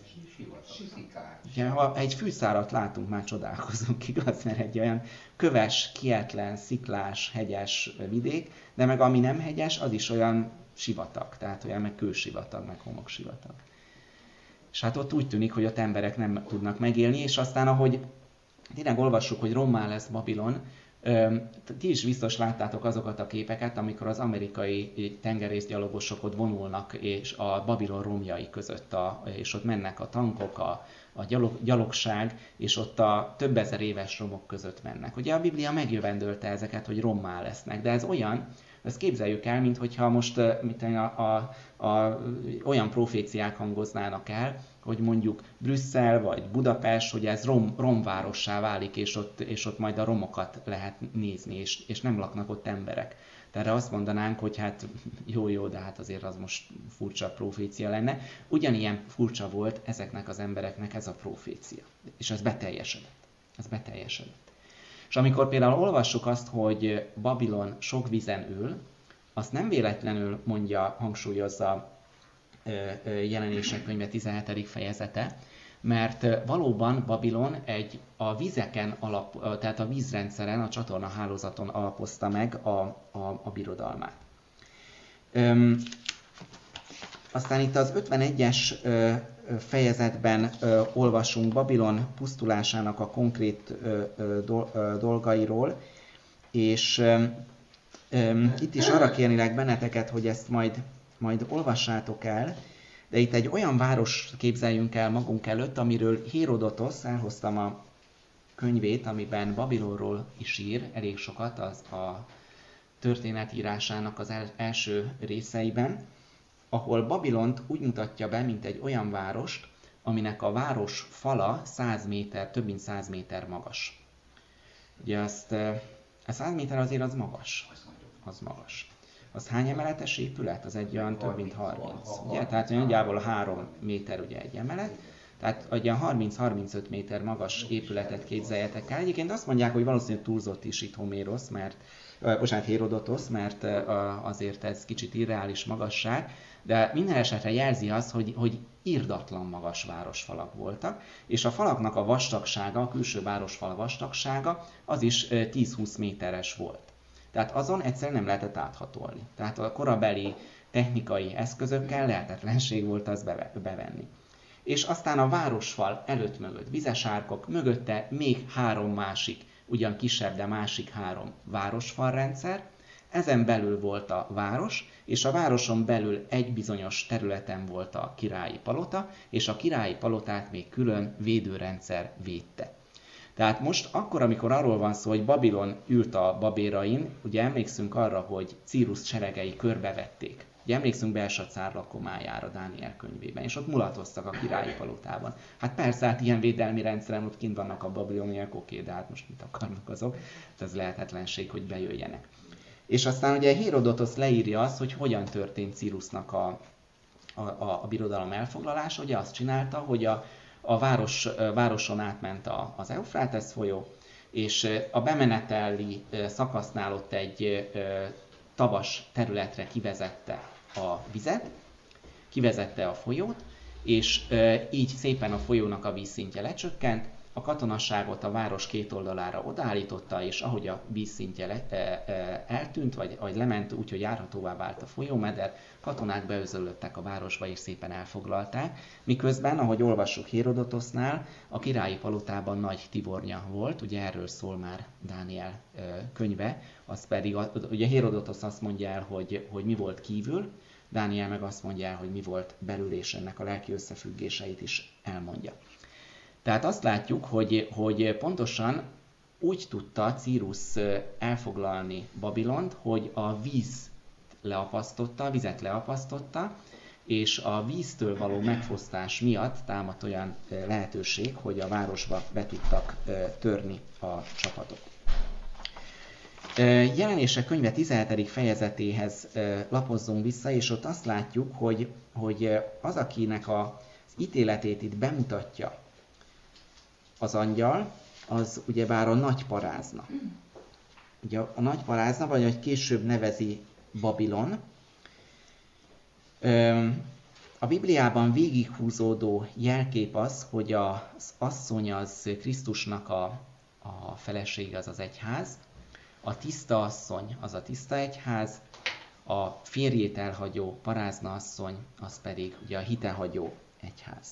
Ugye, ha egy fűszárat látunk, már csodálkozunk, igaz? Mert egy olyan köves, kietlen, sziklás, hegyes vidék, de meg ami nem hegyes, az is olyan sivatag, tehát olyan meg kősivatag, meg homoksivatag. És hát ott úgy tűnik, hogy ott emberek nem tudnak megélni, és aztán ahogy tényleg olvassuk, hogy rommá lesz Babilon, ti is biztos láttátok azokat a képeket, amikor az amerikai tengerészgyalogosok ott vonulnak és a Babilon romjai között, a, és ott mennek a tankok, a, a gyalog, gyalogság, és ott a több ezer éves romok között mennek. Ugye a Biblia megjövendölte ezeket, hogy rommá lesznek, de ez olyan, ezt képzeljük el, mintha most mint a, a, a, olyan proféciák hangoznának el, hogy mondjuk Brüsszel vagy Budapest, hogy ez rom, romvárossá válik, és ott, és ott majd a romokat lehet nézni, és, és nem laknak ott emberek. Tehát erre azt mondanánk, hogy hát jó-jó, de hát azért az most furcsa profécia lenne. Ugyanilyen furcsa volt ezeknek az embereknek ez a profécia. És ez beteljesedett. Ez beteljesedett. És amikor például olvassuk azt, hogy Babilon sok vízen ül, azt nem véletlenül mondja, hangsúlyozza Jelenések könyve tizenhetedik fejezete, mert valóban Babilon egy a vizeken alap, tehát a vízrendszeren, a csatornahálózaton alapozta meg a, a, a birodalmát. Öm, aztán itt az ötvenegyes ö, fejezetben ö, olvasunk Babilon pusztulásának a konkrét ö, ö, dolgairól, és ö, ö, itt is arra kérnélek benneteket, hogy ezt majd majd olvassátok el, de itt egy olyan város képzeljünk el magunk előtt, amiről Hérodotosz, elhoztam a könyvét, amiben Babilonról is ír, elég sokat az a történetírásának az el, első részeiben, ahol Babilont úgy mutatja be, mint egy olyan várost, aminek a város fala száz méter, több mint száz méter magas. Ugye azt, a száz méter azért az magas. Az magas. Az hány emeletes épület? Az egy olyan több mint harminc. Ugye? Tehát nagyjából három méter ugye egy emelet. Tehát egy olyan harminc-harmincöt méter magas épületet képzeljetek el. Egyébként azt mondják, hogy valószínűleg túlzott is itt Homérosz, mert, bocsánat, Hérodotosz, mert azért ez kicsit irreális magasság, de minden esetre jelzi azt, hogy, hogy irdatlan magas városfalak voltak, és a falaknak a vastagsága, a külső városfal vastagsága, az is tíz-húsz méteres volt. Tehát azon egyszerűen nem lehetett áthatolni. Tehát a korabeli technikai eszközökkel lehetetlenség volt az bevenni. És aztán a városfal előtt mögött vizesárkok, mögötte még három másik, ugyan kisebb, de másik három városfalrendszer. Ezen belül volt a város, és a városon belül egy bizonyos területen volt a királyi palota, és a királyi palotát még külön védőrendszer védte. Tehát most akkor, amikor arról van szó, hogy Babilon ült a babérain, ugye emlékszünk arra, hogy Círus seregei körbevették. Ugye emlékszünk Belsacár lakomájára Dániel könyvében, és ott mulatoztak a királyi palotában. Hát persze, hát ilyen védelmi rendszeren ott kint vannak a babiloniak, oké, de hát most mit akarnak azok? Ez lehetetlenség, hogy bejöjjenek. És aztán ugye Hérodotosz leírja azt, hogy hogyan történt Círusnak a, a, a, a birodalom elfoglalása. Ugye azt csinálta, hogy a, a város, városon átment a, az Eufrátesz folyó, és a bemeneteli szakasznál ott egy tavas területre kivezette a vizet, kivezette a folyót, és így szépen a folyónak a vízszintje lecsökkent, a katonasságot a város két oldalára odaállította, és ahogy a vízszintje le, e, e, eltűnt, vagy, vagy lement, úgyhogy járhatóvá vált a folyómeder, katonák beözöllöttek a városba, és szépen elfoglalták. Miközben, ahogy olvassuk Hérodotosznál, a királyi palotában nagy tivornya volt, ugye erről szól már Dániel e, könyve, az pedig, ugye Hérodotosz azt mondja el, hogy, hogy mi volt kívül, Dániel meg azt mondja el, hogy mi volt belül, és ennek a lelki összefüggéseit is elmondja. Tehát azt látjuk, hogy, hogy pontosan úgy tudta Círus elfoglalni Babilont, hogy a víz leapasztotta, a vizet leapasztotta, és a víztől való megfosztás miatt támadt olyan lehetőség, hogy a városba be tudtak törni a csapatok. Jelenések könyve tizenhetedik fejezetéhez lapozzunk vissza, és ott azt látjuk, hogy, hogy az, akinek az ítéletét itt bemutatja az angyal, az ugyebár a nagy parázna. Ugye a nagy parázna, vagy ahogy később nevezi Babilon. A Bibliában végighúzódó jelkép az, hogy az asszony az Krisztusnak a, a felesége, az az egyház, a tiszta asszony az a tiszta egyház, a férjét elhagyó parázna asszony az pedig ugye a hitehagyó egyház.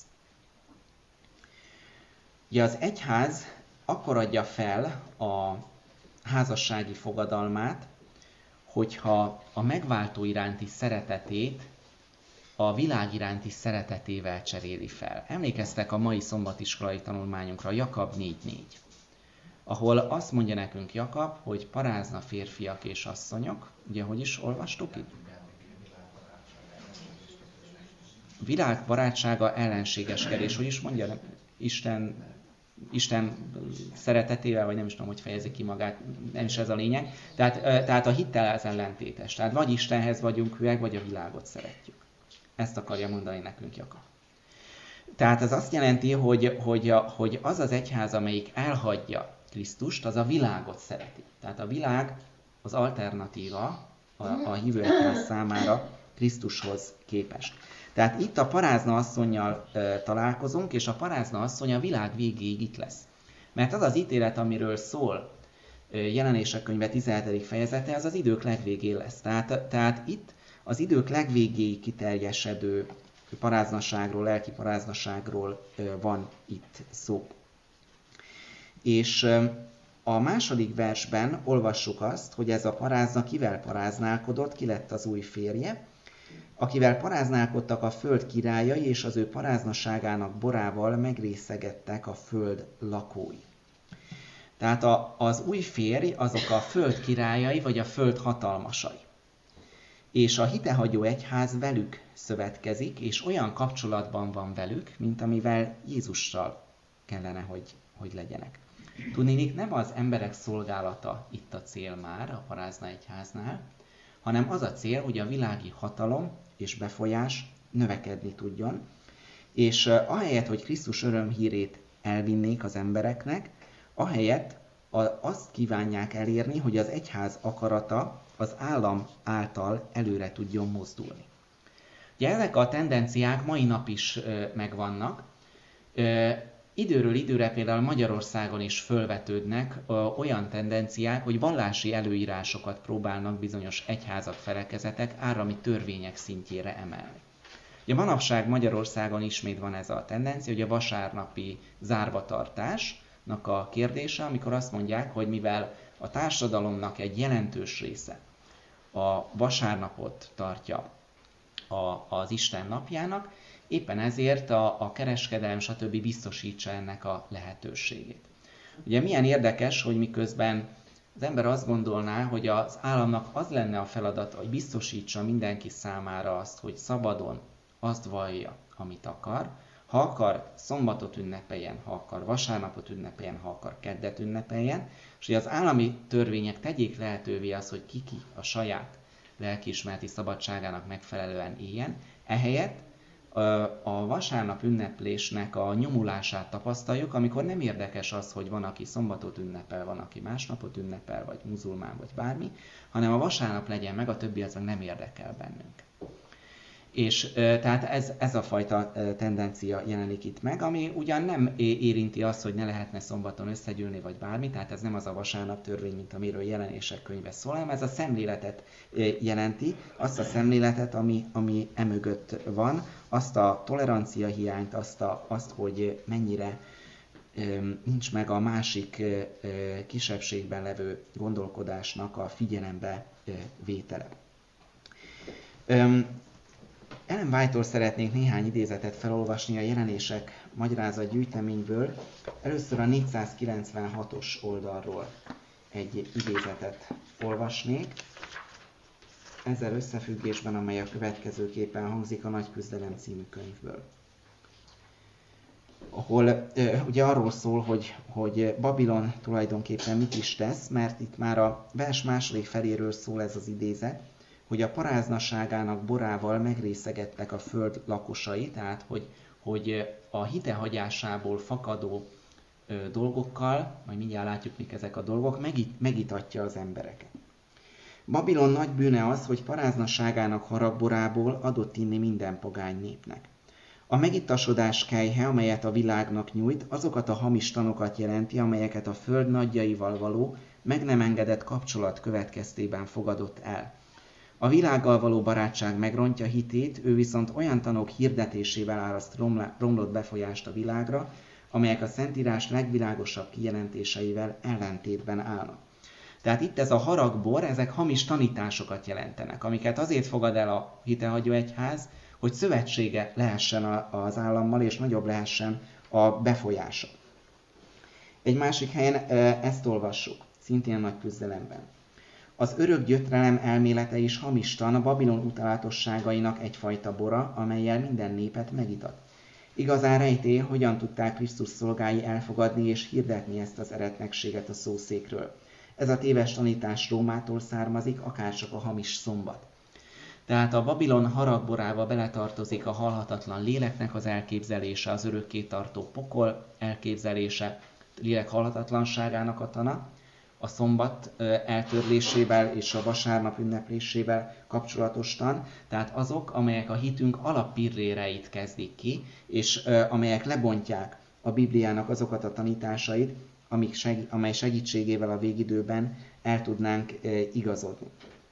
Ugye az egyház akkor adja fel a házassági fogadalmát, hogyha a megváltó iránti szeretetét a világ iránti szeretetével cseréli fel. Emlékeztek a mai szombatiskolai tanulmányunkra, Jakab négy négy, ahol azt mondja nekünk Jakab, hogy parázna férfiak és asszonyok. Ugye, hogy is olvastuk itt? Világ barátsága ellenségeskedés. Hogy is mondja? Isten, Isten szeretetével, vagy nem is tudom, hogy fejezi ki magát, nem is ez a lényeg. Tehát, tehát a hittel ez ellentétes. Tehát vagy Istenhez vagyunk hűek, vagy a világot szeretjük. Ezt akarja mondani nekünk Jakab. Tehát ez azt jelenti, hogy, hogy, a, hogy az az egyház, amelyik elhagyja Krisztust, az a világot szereti. Tehát a világ az alternatíva a, a hívő egyház számára Krisztushoz képest. Tehát itt a parázna asszonnyal e, találkozunk, és a parázna asszony a világ végéig itt lesz. Mert az az ítélet, amiről szól e, Jelenések könyve tizenhetedik fejezete, az az idők legvégén lesz. Tehát, tehát itt az idők legvégéig kiterjesedő paráznaságról, lelki paráznaságról e, van itt szó. És a második versben olvassuk azt, hogy ez a parázna kivel paráználkodott, ki lett az új férje, akivel paráználkodtak a föld királyai, és az ő paráznaságának borával megrészegettek a föld lakói. Tehát a, az új férj azok a föld királyai, vagy a föld hatalmasai. És a hitehagyó egyház velük szövetkezik, és olyan kapcsolatban van velük, mint amivel Jézussal kellene, hogy, hogy legyenek. Tudnék, nem az emberek szolgálata itt a cél már a parázna egyháznál, hanem az a cél, hogy a világi hatalom és befolyás növekedni tudjon, és ahelyett, hogy Krisztus örömhírét elvinnék az embereknek, ahelyett azt kívánják elérni, hogy az egyház akarata az állam által előre tudjon mozdulni. Ugye ezek a tendenciák mai nap is megvannak. Időről időre például Magyarországon is fölvetődnek ö, olyan tendenciák, hogy vallási előírásokat próbálnak bizonyos egyházak, felekezetek állami törvények szintjére emelni. Ugye manapság Magyarországon ismét van ez a tendencia, hogy a vasárnapi zárvatartásnak a kérdése, amikor azt mondják, hogy mivel a társadalomnak egy jelentős része a vasárnapot tartja a, az Isten napjának, éppen ezért a, a kereskedelem, stb. Biztosítsa ennek a lehetőségét. Ugye milyen érdekes, hogy miközben az ember azt gondolná, hogy az államnak az lenne a feladata, hogy biztosítsa mindenki számára azt, hogy szabadon azt vallja, amit akar, Ha akar, szombatot ünnepeljen, ha akar, vasárnapot ünnepeljen, ha akar, keddet ünnepeljen, és hogy az állami törvények tegyék lehetővé az, hogy ki-ki a saját lelkiismereti szabadságának megfelelően éljen, ehelyett a vasárnap ünneplésnek a nyomulását tapasztaljuk, amikor nem érdekes az, hogy van, aki szombatot ünnepel, van, aki másnapot ünnepel, vagy muzulmán, vagy bármi, hanem a vasárnap legyen meg, a többi az meg nem érdekel bennünk. És tehát ez, ez a fajta tendencia jelenik itt meg, ami ugyan nem érinti azt, hogy ne lehetne szombaton összegyűlni, vagy bármi, tehát ez nem az a vasárnap törvény, mint amiről Jelenések könyve szól, hanem ez a szemléletet jelenti, azt a szemléletet, ami, ami emögött van, azt a tolerancia hiányt, azt, a, azt hogy mennyire nincs meg a másik kisebbségben levő gondolkodásnak a figyelembe vétele. Ellen White-tól szeretnék néhány idézetet felolvasni a Jelenések magyarázat gyűjteményből. Először a négyszázkilencvenhatos oldalról egy idézetet olvasnék. Ezzel összefüggésben, amely a következőképpen hangzik a Nagy Küzdelem című könyvből. Ahol ugye arról szól, hogy, hogy Babilon tulajdonképpen mit is tesz, mert itt már a vers második feléről szól ez az idézet, hogy a paráznaságának borával megrészegettek a föld lakosai, tehát hogy, hogy a hitehagyásából fakadó ö, dolgokkal, majd mindjárt látjuk, mik ezek a dolgok, megit, megitatja az embereket. Babilon nagy bűne az, hogy paráznaságának haragborából adott inni minden pogány népnek. A megittasodás kelyhe, amelyet a világnak nyújt, azokat a hamis tanokat jelenti, amelyeket a föld nagyjaival való, meg nem engedett kapcsolat következtében fogadott el. A világgal való barátság megrontja hitét, ő viszont olyan tanok hirdetésével áraszt romlott befolyást a világra, amelyek a Szentírás legvilágosabb kijelentéseivel ellentétben állnak. Tehát itt ez a haragbor, ezek hamis tanításokat jelentenek, amiket azért fogad el a hitehagyó egyház, hogy szövetsége lehessen az állammal, és nagyobb lehessen a befolyása. Egy másik helyen ezt olvassuk, szintén a Nagy Küzdelemben. Az örök gyötrelem elmélete is hamistan, a Babilon utálatosságainak egyfajta bora, amellyel minden népet megitat. Igazán rejtély, hogyan tudták Krisztus szolgái elfogadni és hirdetni ezt az eretnekséget a szószékről. Ez a téves tanítás Rómától származik, akárcsak a hamis szombat. Tehát a Babilon haragborába beletartozik a halhatatlan léleknek az elképzelése, az örökké tartó pokol elképzelése, lélek halhatatlanságának a tana, a szombat eltörlésével és a vasárnap ünneplésével kapcsolatosan, tehát azok, amelyek a hitünk alappilléreit kezdik ki, és amelyek lebontják a Bibliának azokat a tanításait, amik seg- amely segítségével a végidőben el tudnánk igazodni.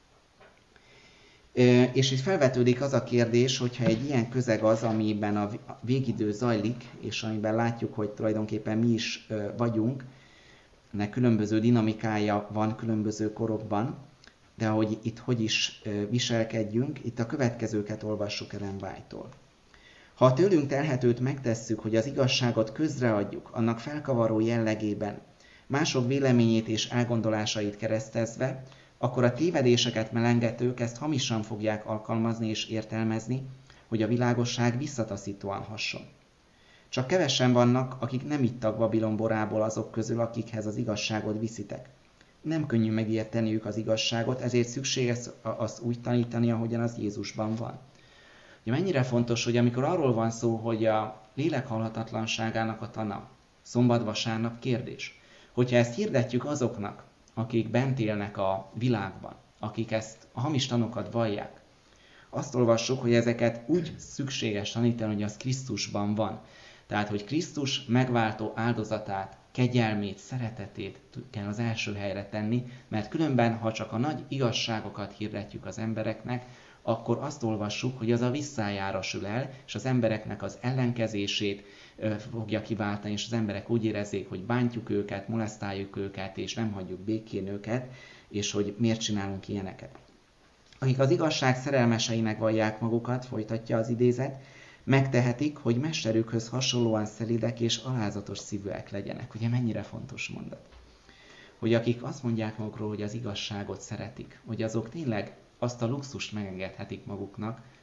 És itt felvetődik az a kérdés, hogyha egy ilyen közeg az, amiben a végidő zajlik, és amiben látjuk, hogy tulajdonképpen mi is vagyunk, ennek különböző dinamikája van különböző korokban, de hogy itt hogy is viselkedjünk, itt a következőket olvassuk Ellen White-tól. Ha a tőlünk telhetőt megtesszük, hogy az igazságot közreadjuk, annak felkavaró jellegében, mások véleményét és elgondolásait keresztezve, akkor a tévedéseket melengetők ezt hamisan fogják alkalmazni és értelmezni, hogy a világosság visszataszítóan hasson. Csak kevesen vannak, akik nem ittak Babilon borából azok közül, akikhez az igazságot viszitek. Nem könnyű megérteniük az igazságot, ezért szükséges azt úgy tanítani, ahogyan az Jézusban van. Ugye mennyire fontos, hogy amikor arról van szó, hogy a lélek halhatatlanságának a tana, szombat-vasárnap kérdés, hogyha ezt hirdetjük azoknak, akik bent élnek a világban, akik ezt a hamis tanokat vallják, azt olvassuk, hogy ezeket úgy szükséges tanítani, hogy az Krisztusban van. Tehát, hogy Krisztus megváltó áldozatát, kegyelmét, szeretetét kell az első helyre tenni, mert különben, ha csak a nagy igazságokat hirdetjük az embereknek, akkor azt olvassuk, hogy az a visszájára sül el, és az embereknek az ellenkezését fogja kiváltani, és az emberek úgy érezzék, hogy bántjuk őket, molesztáljuk őket, és nem hagyjuk békén őket, és hogy miért csinálunk ilyeneket. Akik az igazság szerelmeseinek vallják magukat, folytatja az idézet, megtehetik, hogy mesterükhöz hasonlóan szelídek és alázatos szívűek legyenek. Ugye mennyire fontos mondat? Hogy akik azt mondják magukról, hogy az igazságot szeretik, hogy azok tényleg azt a luxust megengedhetik maguknak,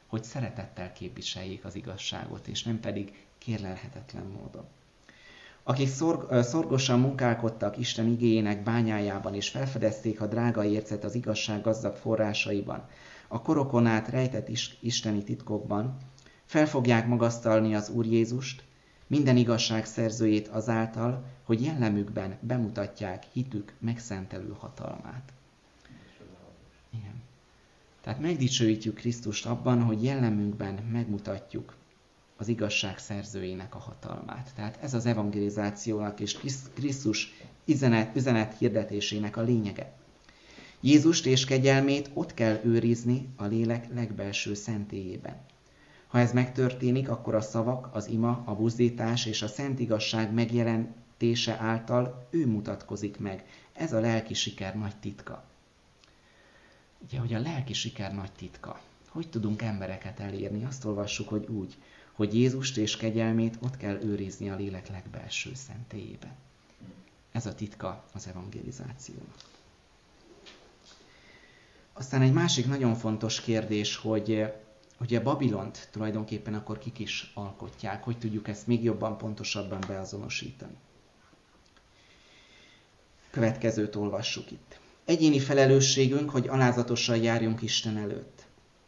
hogy szeretettel képviseljék az igazságot, és nem pedig kérlelhetetlen módon. Akik szorg, szorgosan munkálkodtak Isten igéjének bányájában, és felfedezték a drága ércet az igazság gazdag forrásaiban, a korokon át rejtett is, isteni titkokban, fel fogják magasztalni az Úr Jézust, minden igazság szerzőjét azáltal, hogy jellemükben bemutatják hitük megszentelő hatalmát. Igen. Tehát megdicsőítjük Krisztust abban, hogy jellemünkben megmutatjuk az igazság szerzőjének a hatalmát. Tehát ez az evangelizációnak és Krisztus üzenet, üzenet hirdetésének a lényege. Jézust és kegyelmét ott kell őrizni a lélek legbelső szentélyében. Ha ez megtörténik, akkor a szavak, az ima, a buzdítás és a szent igazság megjelentése által ő mutatkozik meg. Ez a lelki siker nagy titka. Ugye, hogy a lelki siker nagy titka. Hogy tudunk embereket elérni? Azt olvassuk, hogy úgy, hogy Jézust és kegyelmét ott kell őrizni a lélek legbelső szentélyében. Ez a titka az evangelizációnak. Aztán egy másik nagyon fontos kérdés, hogy ugye Babilont tulajdonképpen akkor kik is alkotják, hogy tudjuk ezt még jobban, pontosabban beazonosítani. Következőt olvassuk itt. Egyéni felelősségünk, hogy alázatosan járjunk Isten előtt.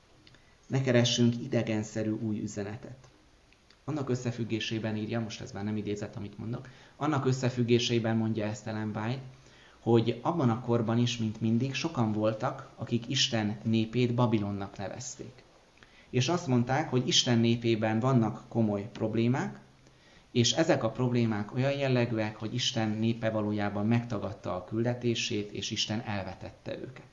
Ne keressünk idegenszerű új üzenetet. Annak összefüggésében írja, most ez már nem idézet, amit mondok, annak összefüggésében mondja ezt Ellen White, hogy abban a korban is, mint mindig, sokan voltak, akik Isten népét Babilonnak nevezték. És azt mondták, hogy Isten népében vannak komoly problémák, és ezek a problémák olyan jellegűek, hogy Isten népe valójában megtagadta a küldetését, és Isten elvetette őket.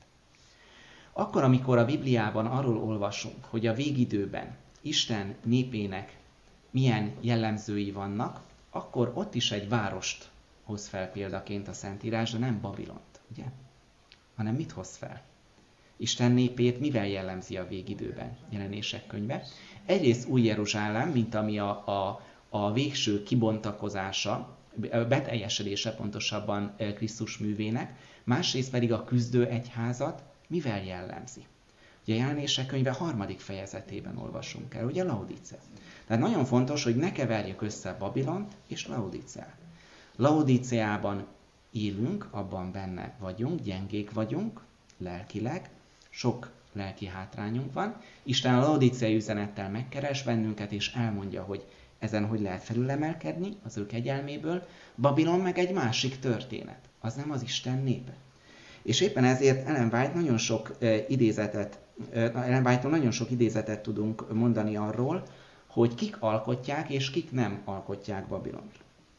Akkor, amikor a Bibliában arról olvasunk, hogy a végidőben Isten népének milyen jellemzői vannak, akkor ott is egy várost hoz fel példaként a Szentírás, de nem Babilont, ugye? Hanem mit hoz fel? Isten népét mivel jellemzi a végidőben? Jelenések könyve. Egyrészt Új Jeruzsálem, mint ami a, a, a végső kibontakozása, beteljesedése pontosabban Krisztus művének, másrészt pedig a küzdő egyházat mivel jellemzi? Ugye a Jelenések könyve harmadik fejezetében olvasunk el, ugye Laodicea. Tehát nagyon fontos, hogy ne keverjük össze Babilont és Laodiceát. Laodiceában élünk, abban benne vagyunk, gyengék vagyunk, lelkileg, sok lelki hátrányunk van. Isten a laodiceai üzenettel megkeres bennünket, és elmondja, hogy ezen hogy lehet felülemelkedni az ő kegyelméből. Babilon meg egy másik történet. Az nem az Isten népe. És éppen ezért Ellen White nagyon sok uh, idézetet, uh, Ellen White-tól nagyon sok idézetet tudunk mondani arról, hogy kik alkotják és kik nem alkotják Babilont.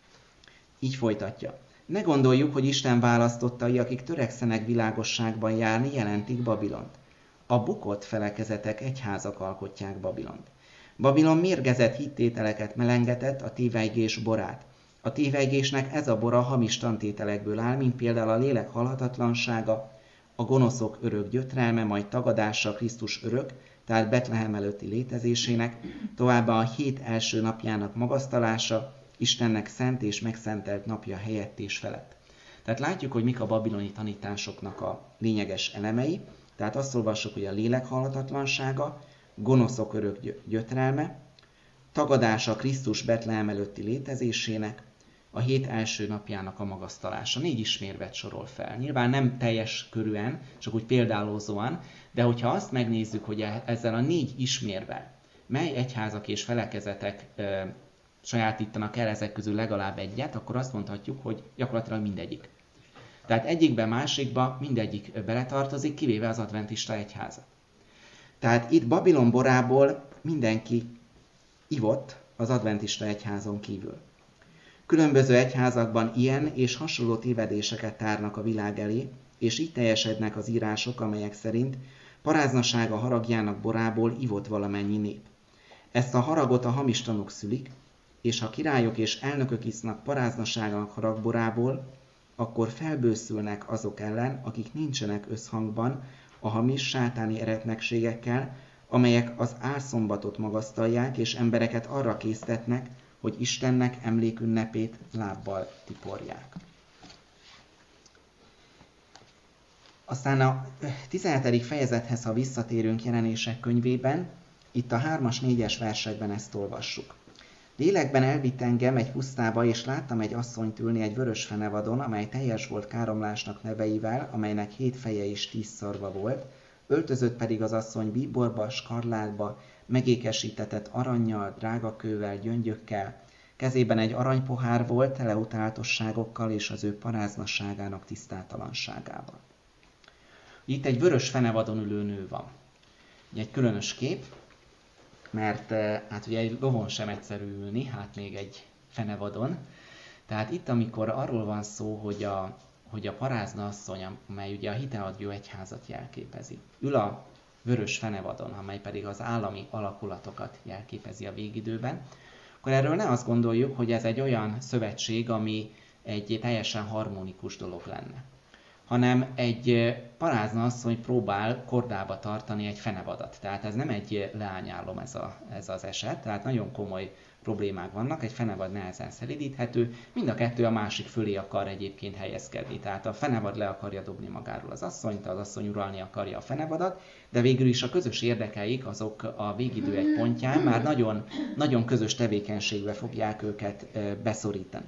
Így folytatja. Ne gondoljuk, hogy Isten választottai, akik törekszenek világosságban járni, jelentik Babilont. A bukott felekezetek, egyházak alkotják Babilont. Babilon mérgezett hittételeket melengetett, a tévejgés borát. A tévejgésnek ez a bora hamis tantételekből áll, mint például a lélek halhatatlansága, a gonoszok örök gyötrelme, majd tagadása Krisztus örök, tehát Betlehem előtti létezésének, továbbá a hét első napjának magasztalása, Istennek szent és megszentelt napja helyett és felett. Tehát látjuk, hogy mik a babiloni tanításoknak a lényeges elemei. Tehát azt olvassuk, hogy a lélek halhatatlansága, gonoszok örök gyötrelme, tagadása Krisztus Betlehem előtti létezésének, a hét első napjának a magasztalása. Négy ismérvet sorol fel. Nyilván nem teljes körűen, csak úgy példálózóan, de hogyha azt megnézzük, hogy ezzel a négy ismérvel mely egyházak és felekezetek e, sajátítanak el ezek közül legalább egyet, akkor azt mondhatjuk, hogy gyakorlatilag mindegyik. Tehát egyikben, másikba mindegyik beletartozik, kivéve az adventista egyházat. Tehát itt Babilon borából mindenki ivott az adventista egyházon kívül. Különböző egyházakban ilyen és hasonló tévedéseket tárnak a világ elé, és így teljesednek az írások, amelyek szerint paráznasága haragjának borából ivott valamennyi nép. Ezt a haragot a hamis tanúk szülik, és ha királyok és elnökök isznak paráznaságának haragborából, akkor felbőszülnek azok ellen, akik nincsenek összhangban a hamis sátáni eretnekségekkel, amelyek az álszombatot magasztalják, és embereket arra késztetnek, hogy Istennek emlékünnepét lábbal tiporják. Aztán a tizenhetedik fejezethez, ha visszatérünk Jelenések könyvében, Itt a hármas, négyes versekben ezt olvassuk. Lélekben elvitt engem egy pusztába, és láttam egy asszonyt ülni egy vörös fenevadon, amely teljes volt káromlásnak neveivel, amelynek hét feje és tíz szarva volt. Öltözött pedig az asszony bíborba, skarlátba, megékesítetett arannyal, drágakővel, gyöngyökkel. Kezében egy aranypohár volt, tele utáltosságokkal és az ő paráznasságának tisztátalanságával. Itt egy vörös fenevadon ülő nő van. Egy különös kép, mert hát ugye egy lovon sem egyszerű ülni, hát még egy fenevadon. Tehát itt, amikor arról van szó, hogy a, hogy a parázna asszony, amely ugye a hiteadó egyházat jelképezi, ül a vörös fenevadon, amely pedig az állami alakulatokat jelképezi a végidőben, akkor erről ne azt gondoljuk, hogy ez egy olyan szövetség, ami egy teljesen harmonikus dolog lenne, hanem egy parázna asszony próbál kordába tartani egy fenevadat. Tehát ez nem egy leányálom ez, a, ez az eset, tehát nagyon komoly problémák vannak, egy fenevad nehezen szelídíthető, mind a kettő a másik fölé akar egyébként helyezkedni. Tehát a fenevad le akarja dobni magáról az asszonyt, az asszony uralni akarja a fenevadat, de végül is a közös érdekeik azok a végidő egy pontján már nagyon, nagyon közös tevékenységbe fogják őket beszorítani.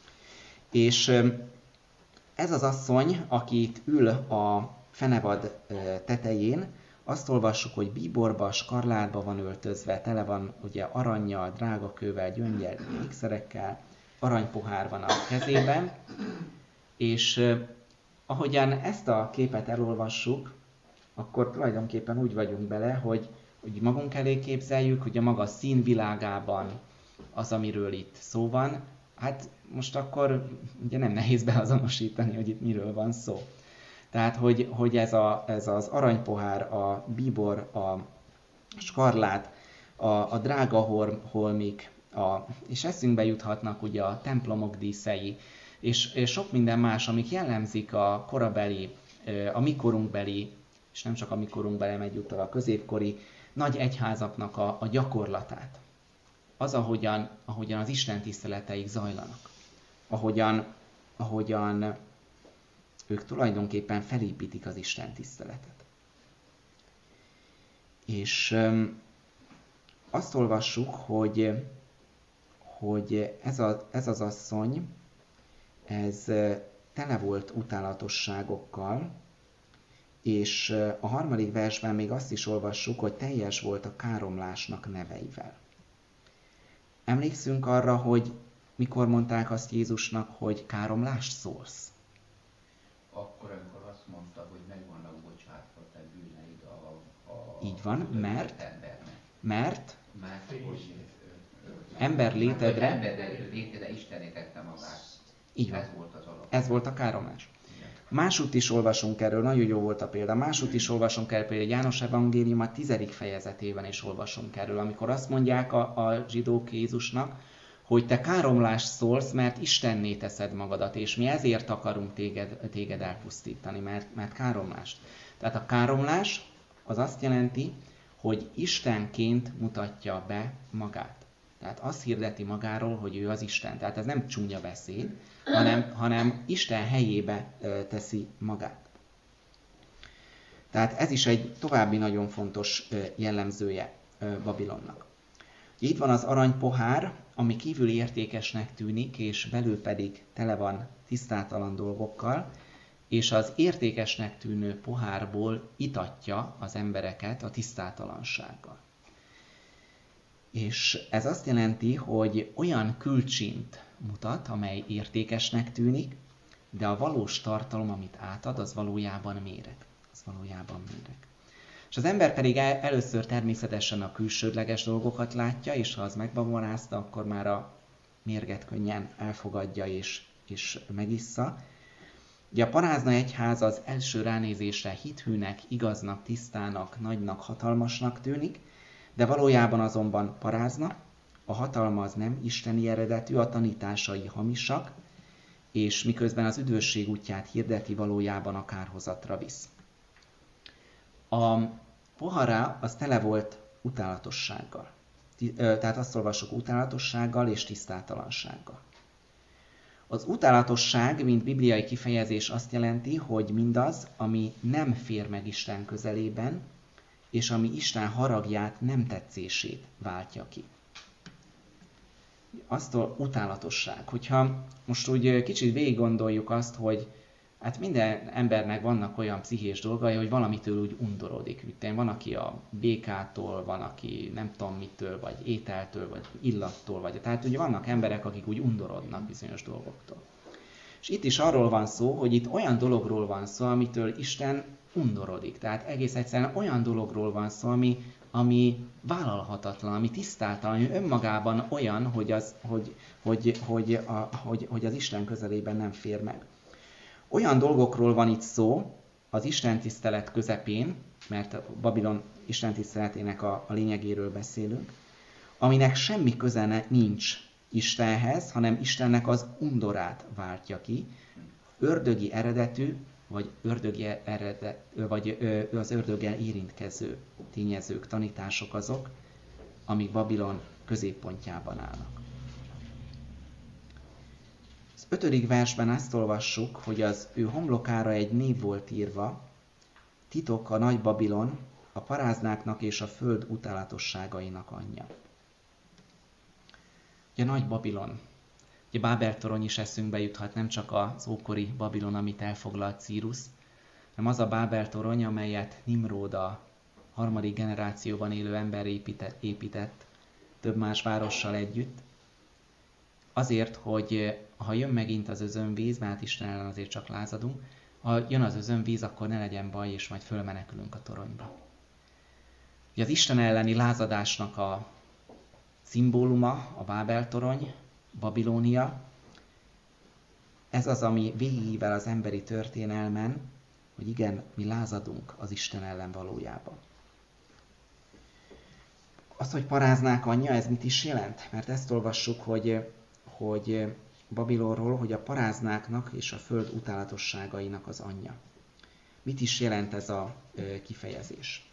És ez az asszony, aki itt ül a fenevad tetején, azt olvassuk, hogy bíborba, skarlátba van öltözve, tele van ugye arannyal, drágakővel, gyöngyel, ékszerekkel, aranypohár van a kezében, és eh, ahogyan ezt a képet elolvassuk, akkor tulajdonképpen úgy vagyunk bele, hogy, hogy magunk elé képzeljük, hogy a maga színvilágában az, amiről itt szó van, hát most akkor ugye nem nehéz beazonosítani, hogy itt miről van szó. Tehát, hogy, hogy ez, a, ez az aranypohár, a bíbor, a skarlát, a, a drága holmik, a, és eszünkbe juthatnak ugye a templomok díszei, és, és sok minden más, amik jellemzik a korabeli, a mikorunkbeli, és nem csak a mikorunkbeli, hanem egyúttal a középkori nagy egyházaknak a, a gyakorlatát. Az, ahogyan, ahogyan az Isten tiszteleteik zajlanak. Ahogyan, ahogyan ők tulajdonképpen felépítik az Isten tiszteletet. És öm, azt olvassuk, hogy, hogy ez, a, ez az asszony, ez tele volt utálatosságokkal, és a harmadik versben még azt is olvassuk, hogy teljes volt a káromlásnak neveivel. Emlékszünk arra, hogy mikor mondták azt Jézusnak, hogy káromlást szólsz? Akkor, amikor azt mondta, hogy meg vannak bocsátva te bűneid a, a így van, mert, embernek. mert, mert hogy, ember létedre, ember létedre Istené tette magát. Így van. Ez volt az alap. Ez volt a káromlás. Másút is olvasunk erről, nagyon jó volt a példa, másút is olvasunk erről, például János Evangélium a tizedik fejezetében is olvasunk erről, amikor azt mondják a, a zsidók Jézusnak, hogy te káromlást szólsz, mert Istenné teszed magadat, és mi ezért akarunk téged, téged elpusztítani, mert, mert káromlást. Tehát a káromlás az azt jelenti, hogy Istenként mutatja be magát. Tehát azt hirdeti magáról, hogy ő az Isten. Tehát ez nem csúnya beszéd, hanem, hanem Isten helyébe teszi magát. Tehát ez is egy további nagyon fontos jellemzője Babilonnak. Itt van az aranypohár, ami kívül értékesnek tűnik, és belül pedig tele van tisztátalan dolgokkal, és az értékesnek tűnő pohárból itatja az embereket a tisztátalansággal. És ez azt jelenti, hogy olyan külcsint mutat, amely értékesnek tűnik, de a valós tartalom, amit átad, az valójában méreg. Az valójában méreg. És az ember pedig el, először természetesen a külsődleges dolgokat látja, és ha az megbabonázta, akkor már a mérget könnyen elfogadja és, és megissza. Ugye a parázna egyház az első ránézésre hithűnek, igaznak, tisztának, nagynak, hatalmasnak tűnik, de valójában azonban parázna, a hatalma az nem isteni eredetű, a tanításai hamisak, és miközben az üdvösség útját hirdeti, valójában a kárhozatra visz. A pohara az tele volt utálatossággal. Tehát azt olvassuk, utálatossággal és tisztátalansággal. Az utálatosság, mint bibliai kifejezés azt jelenti, hogy mindaz, ami nem fér meg Isten közelében, és ami Isten haragját, nem tetszését váltja ki. Aztól utálatosság. Hogyha most úgy kicsit végig gondoljuk azt, hogy hát minden embernek vannak olyan pszichés dolgai, hogy valamitől úgy undorodik. Van, aki a békától, van, aki nem tudom mitől, vagy ételtől, vagy illattól, vagy... Tehát ugye vannak emberek, akik úgy undorodnak bizonyos dolgoktól. És itt is arról van szó, hogy itt olyan dologról van szó, amitől Isten undorodik. Tehát egész egyszerűen olyan dologról van szó, ami, ami vállalhatatlan, ami tisztátalan, ami önmagában olyan, hogy az, hogy, hogy, hogy, a, hogy, hogy az Isten közelében nem fér meg. Olyan dolgokról van itt szó az istentisztelet közepén, mert a Babilon istentiszteletének a, a lényegéről beszélünk, aminek semmi köze nincs Istenhez, hanem Istennek az undorát váltja ki, ördögi eredetű, vagy, ördögi eredet, vagy ö, az ördöggel érintkező tényezők, tanítások azok, amik Babilon középpontjában állnak. Az ötödik versben azt olvassuk, hogy az ő homlokára egy név volt írva, titok a nagy Babilon, a paráznáknak és a föld utálatosságainak anyja. Ugye nagy Babilon. Ugye Bábel-torony is eszünkbe juthat, nem csak az ókori Babilon, amit elfoglalt Círusz, hanem az a Bábel-torony, amelyet Nimród a harmadik generációban élő ember épített, épített több más várossal együtt. Azért, hogy ha jön megint az özönvíz, mert Isten ellen azért csak lázadunk, ha jön az özönvíz, akkor ne legyen baj, és majd fölmenekülünk a toronyba. Ugye az Isten elleni lázadásnak a szimbóluma a Bábel-torony, Babilónia. Ez az, ami végigível az emberi történelmen, hogy igen, mi lázadunk az Isten ellen valójában. Az, hogy paráznák anyja, ez mit is jelent? Mert ezt olvassuk, hogy, hogy Babilonról, hogy a paráznáknak és a föld utálatosságainak az anyja. Mit is jelent ez a kifejezés?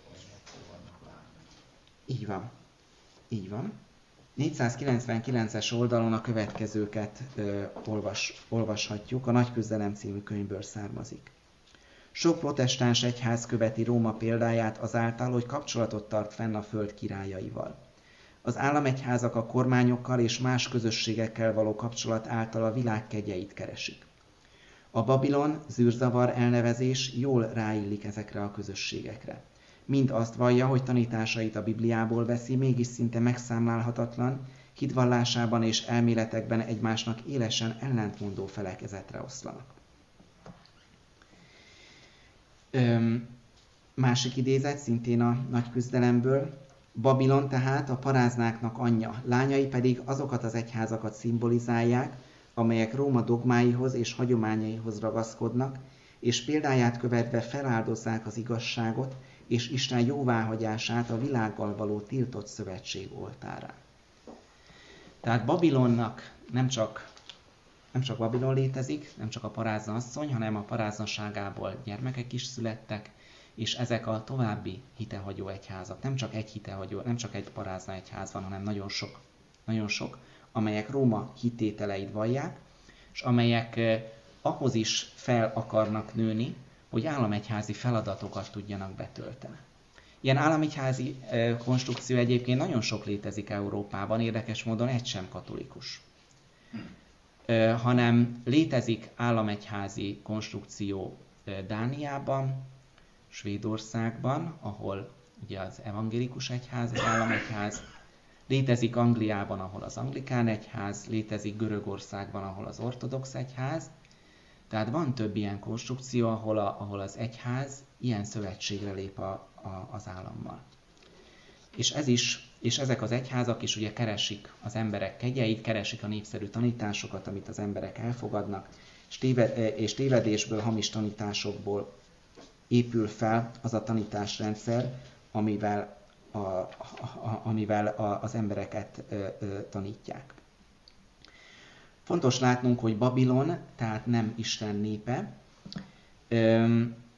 Így van. Így van. négyszázkilencvenkilences oldalon a következőket ö, olvas, olvashatjuk, a Nagy Küzdelem című könyvből származik. Sok protestáns egyház követi Róma példáját azáltal, hogy kapcsolatot tart fenn a föld királyaival. Az államegyházak a kormányokkal és más közösségekkel való kapcsolat által a világ kegyeit keresik. A Babilon zűrzavar elnevezés jól ráillik ezekre a közösségekre. Mind azt vallja, hogy tanításait a Bibliából veszi, mégis szinte megszámlálhatatlan, hitvallásában és elméletekben egymásnak élesen ellentmondó felekezetre oszlanak. Öm, másik idézet, szintén a Nagy Küzdelemből. Babilon tehát a paráznáknak anyja, lányai pedig azokat az egyházakat szimbolizálják, amelyek Róma dogmáihoz és hagyományaihoz ragaszkodnak, és példáját követve feláldozzák az igazságot, és Isten jóváhagyását a világgal való tiltott szövetség oltárán. Tehát Babilonnak nem csak, nem csak Babilon létezik, nem csak a parázna asszony, hanem a paráznaságából gyermekek is születtek, és ezek a további hitehagyó egyházak, nem csak egy hitehagyó, nem csak egy parázna egyház van, hanem nagyon sok, nagyon sok, amelyek Róma hitételeit vallják, és amelyek eh, ahhoz is fel akarnak nőni, hogy államegyházi feladatokat tudjanak betölteni. Ilyen államegyházi eh, konstrukció egyébként nagyon sok létezik Európában, érdekes módon egy sem katolikus. Eh, hanem létezik államegyházi konstrukció eh, Dániában, Svédországban, ahol ugye az evangélikus egyház, az államegyház, létezik Angliában, ahol az anglikán egyház, létezik Görögországban, ahol az ortodox egyház. Tehát van több ilyen konstrukció, ahol, a, ahol az egyház ilyen szövetségre lép a, a, az állammal. És, ez is, és ezek az egyházak is ugye keresik az emberek kegyeit, keresik a népszerű tanításokat, amit az emberek elfogadnak, és, téved, és tévedésből, hamis tanításokból épül fel az a tanításrendszer, amivel, a, a, a, amivel a, az embereket ö, ö, tanítják. Fontos látnunk, hogy Babilon, tehát nem Isten népe. Ö,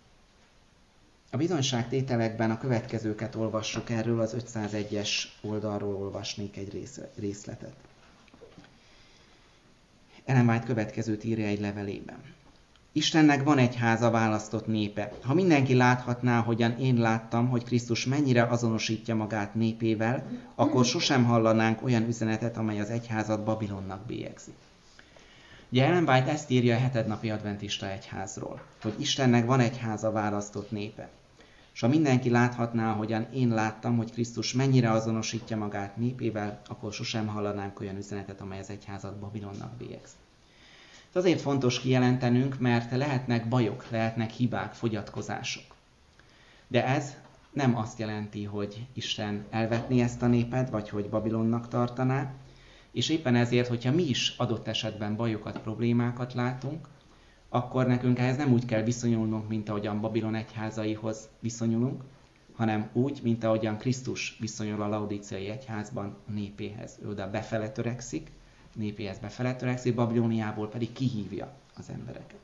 a bizonyságtételekben a következőket olvassuk erről, az ötszázegyes oldalról olvasnék egy rész, részletet. Ellen White következőt írja egy levelében. Istennek van egy háza, választott népe. Ha mindenki láthatná, hogyan én láttam, hogy Krisztus mennyire azonosítja magát népével, akkor sosem hallanánk olyan üzenetet, amely az egyházat Babilonnak bélyegzi. Ugye Ellen White ezt írja a hetednapi adventista egyházról, hogy Istennek van egy háza, választott népe. És ha mindenki láthatná, hogyan én láttam, hogy Krisztus mennyire azonosítja magát népével, akkor sosem hallanánk olyan üzenetet, amely az egyházat Babilonnak bélyegzi. Ez azért fontos kijelentenünk, mert lehetnek bajok, lehetnek hibák, fogyatkozások. De ez nem azt jelenti, hogy Isten elvetné ezt a népet, vagy hogy Babilonnak tartaná, és éppen ezért, hogyha mi is adott esetben bajokat, problémákat látunk, akkor nekünk ehhez nem úgy kell viszonyulnunk, mint ahogyan Babilon egyházaihoz viszonyulunk, hanem úgy, mint ahogyan Krisztus viszonyul a laodíceai egyházban a népéhez. Ő oda befele törekszik, népéhez befele törekszik, Babilóniából pedig kihívja az embereket.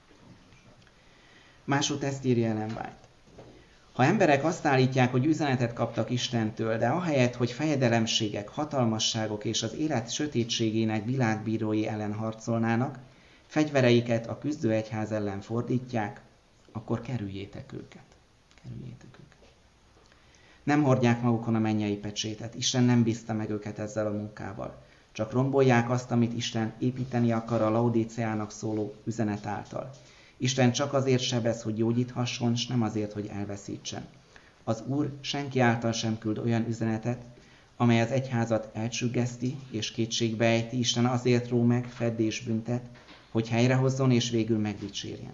Másút ezt írja Ellen White. Ha emberek azt állítják, hogy üzenetet kaptak Istentől, de ahelyett, hogy fejedelemségek, hatalmasságok és az élet sötétségének világbírói ellen harcolnának, fegyvereiket a küzdő egyház ellen fordítják, akkor kerüljétek őket. Kerüljétek őket. Nem hordják magukon a mennyei pecsétet. Isten nem bízta meg őket ezzel a munkával. Csak rombolják azt, amit Isten építeni akar a Laodíceának szóló üzenet által. Isten csak azért sebez, hogy gyógyíthasson, s nem azért, hogy elveszítsen. Az Úr senki által sem küld olyan üzenetet, amely az egyházat elcsüggeszti és kétségbe ejti. Isten azért ró meg, fedd és büntet, hogy helyrehozzon és végül megdicsérjen.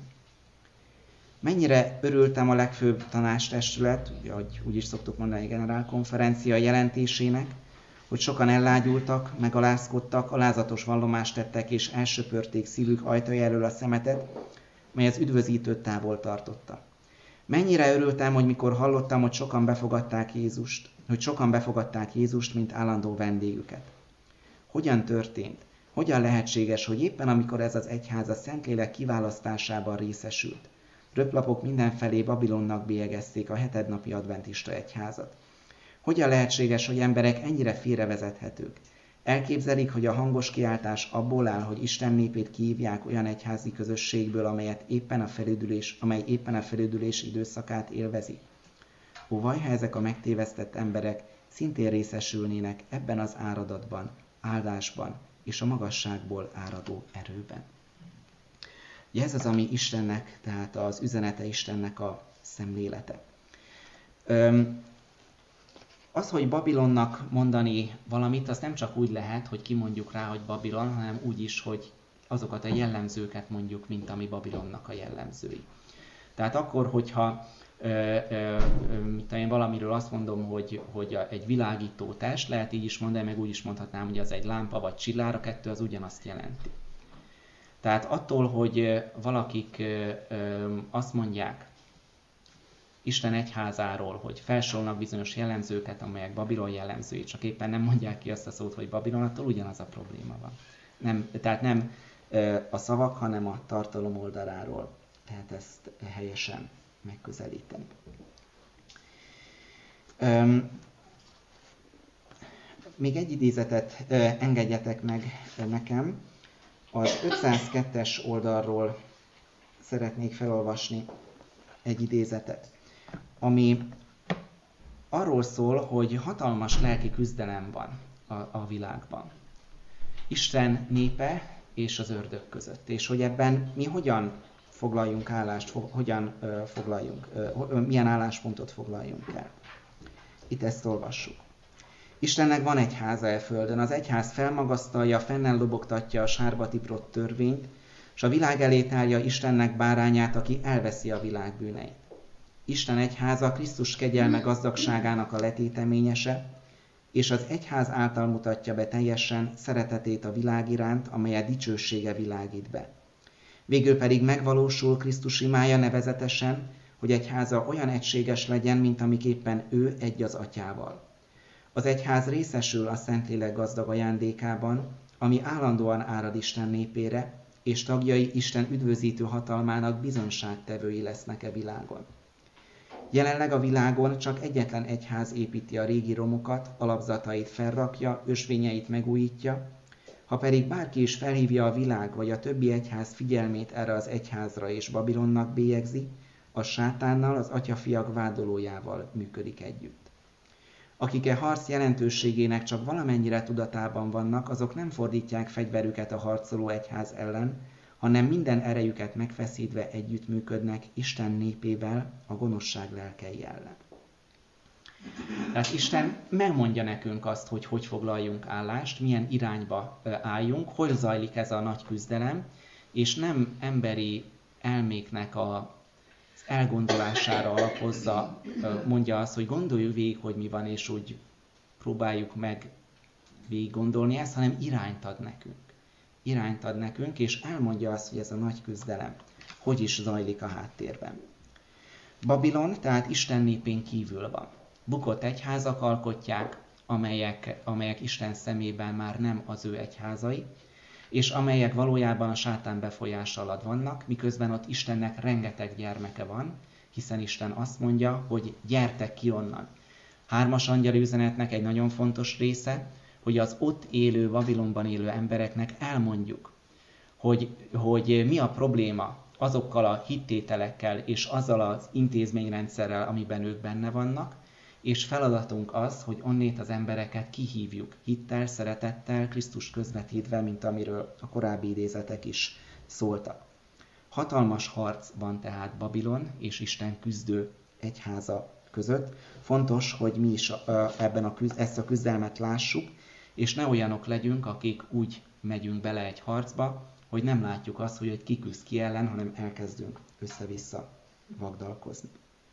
Mennyire örültem a legfőbb tanácstestület, ahogy úgy is szoktuk mondani, generálkonferencia jelentésének, hogy sokan ellágyultak, megalázkodtak, alázatos vallomást tettek és elsöpörték szívük ajtaja elől a szemetet, mely az üdvözítőt távol tartotta. Mennyire örültem, hogy mikor hallottam, hogy sokan befogadták Jézust, hogy sokan befogadták Jézust, mint állandó vendégüket. Hogyan történt? Hogyan lehetséges, hogy éppen amikor ez az egyház a Szentlélek kiválasztásában részesült, röplapok mindenfelé Babilonnak bélyegezték a hetednapi adventista egyházat? Hogyan lehetséges, hogy emberek ennyire félrevezethetők? Elképzelik, hogy a hangos kiáltás abból áll, hogy Isten népét kihívják olyan egyházi közösségből, amelyet éppen a felüdülés, amely éppen a felüdülés időszakát élvezi. Ó, vaj, ha ezek a megtévesztett emberek szintén részesülnének ebben az áradatban, áldásban és a magasságból áradó erőben. Ugye ez az, ami Istennek, tehát az üzenete Istennek a szemlélete. Öm, Az, hogy Babilonnak mondani valamit, az nem csak úgy lehet, hogy kimondjuk rá, hogy Babilon, hanem úgy is, hogy azokat a jellemzőket mondjuk, mint ami Babilonnak a jellemzői. Tehát akkor, hogyha ö, ö, mit én valamiről azt mondom, hogy, hogy egy világító test, lehet így is mondani, meg úgy is mondhatnám, hogy az egy lámpa vagy csillár, a kettő az ugyanazt jelenti. Tehát attól, hogy valakik ö, ö, azt mondják, Isten egyházáról, hogy felsorolnak bizonyos jellemzőket, amelyek Babilon jellemzői, csak éppen nem mondják ki azt a szót, hogy Babilon, attól ugyanaz a probléma van. Nem, tehát nem a szavak, hanem a tartalom oldaláról lehet ezt helyesen megközelíteni. Még egy idézetet engedjetek meg nekem. Az ötszázkettes oldalról szeretnék felolvasni egy idézetet, ami arról szól, hogy hatalmas lelki küzdelem van a, a világban. Isten népe és az ördög között. És hogy ebben mi hogyan foglaljunk állást, fo, hogyan ö, foglaljunk, ö, milyen álláspontot foglaljunk el. Itt ezt olvassuk. Istennek van egy háza e földön, az egyház felmagasztalja, fennel lobogtatja a sárba tiprott törvényt, és a világ elé tárja Istennek bárányát, aki elveszi a világ bűneit. Isten egyháza Krisztus kegyelme gazdagságának a letéteményese, és az egyház által mutatja be teljesen szeretetét a világ iránt, amelyet dicsősége világít be. Végül pedig megvalósul Krisztus imája nevezetesen, hogy egyháza olyan egységes legyen, mint amiképpen ő egy az atyával. Az egyház részesül a Szentlélek gazdag ajándékában, ami állandóan árad Isten népére, és tagjai Isten üdvözítő hatalmának bizonságtevői lesznek e világon. Jelenleg a világon csak egyetlen egyház építi a régi romokat, alapzatait felrakja, ösvényeit megújítja. Ha pedig bárki is felhívja a világ vagy a többi egyház figyelmét erre az egyházra és Babilonnak bélyegzi, az sátánnal, az atyafiak vádolójával működik együtt. Akik e harc jelentőségének csak valamennyire tudatában vannak, azok nem fordítják fegyverüket a harcoló egyház ellen, hanem minden erejüket megfeszítve együttműködnek Isten népével a gonoszság lelkei ellen. Tehát Isten megmondja nekünk azt, hogy hogy foglaljunk állást, milyen irányba álljunk, hogy zajlik ez a nagy küzdelem, és nem emberi elméknek a elgondolására alapozza, mondja azt, hogy gondoljuk végig, hogy mi van, és úgy próbáljuk meg végig gondolni ezt, hanem irányt ad nekünk. Irányt ad nekünk, és elmondja azt, hogy ez a nagy küzdelem hogy is zajlik a háttérben. Babilon tehát Isten népén kívül van. Bukott egyházak alkotják, amelyek, amelyek Isten szemében már nem az ő egyházai, és amelyek valójában a sátán befolyása alatt vannak, miközben ott Istennek rengeteg gyermeke van, hiszen Isten azt mondja, hogy gyertek ki onnan. Hármas angyali üzenetnek egy nagyon fontos része, hogy az ott élő, Babilonban élő embereknek elmondjuk, hogy, hogy mi a probléma azokkal a hittételekkel és azzal az intézményrendszerrel, amiben ők benne vannak, és feladatunk az, hogy onnét az embereket kihívjuk hittel, szeretettel, Krisztus közvetítve, mint amiről a korábbi idézetek is szóltak. Hatalmas harc van tehát Babilon és Isten küzdő egyháza között. Fontos, hogy mi is ebben a küzd, ezt a küzdelmet lássuk, és ne olyanok legyünk, akik úgy megyünk bele egy harcba, hogy nem látjuk azt, hogy ki küzd ki ellen, hanem elkezdünk össze-vissza vagdalkozni.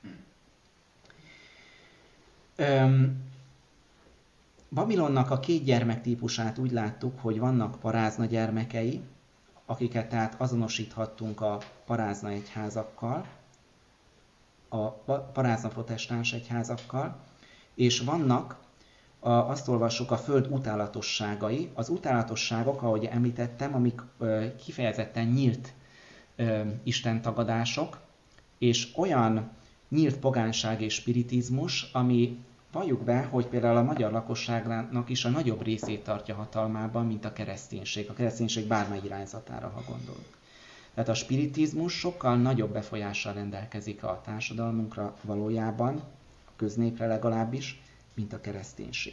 Öm, Babilonnak a két gyermektípusát úgy láttuk, hogy vannak parázna gyermekei, akiket tehát azonosíthattunk a parázna egyházakkal, a parázna protestáns egyházakkal, és vannak, a, azt olvassuk, a föld utálatosságai. Az utálatosságok, ahogy említettem, amik ö, kifejezetten nyílt ö, istentagadások, és olyan nyílt pogánság és spiritizmus, ami valljuk be, hogy például a magyar lakosságnak is a nagyobb részét tartja hatalmában, mint a kereszténység. A kereszténység bármely irányzatára, ha gondolunk. Tehát a spiritizmus sokkal nagyobb befolyással rendelkezik a társadalmunkra valójában, a köznépre legalábbis, mint a kereszténység.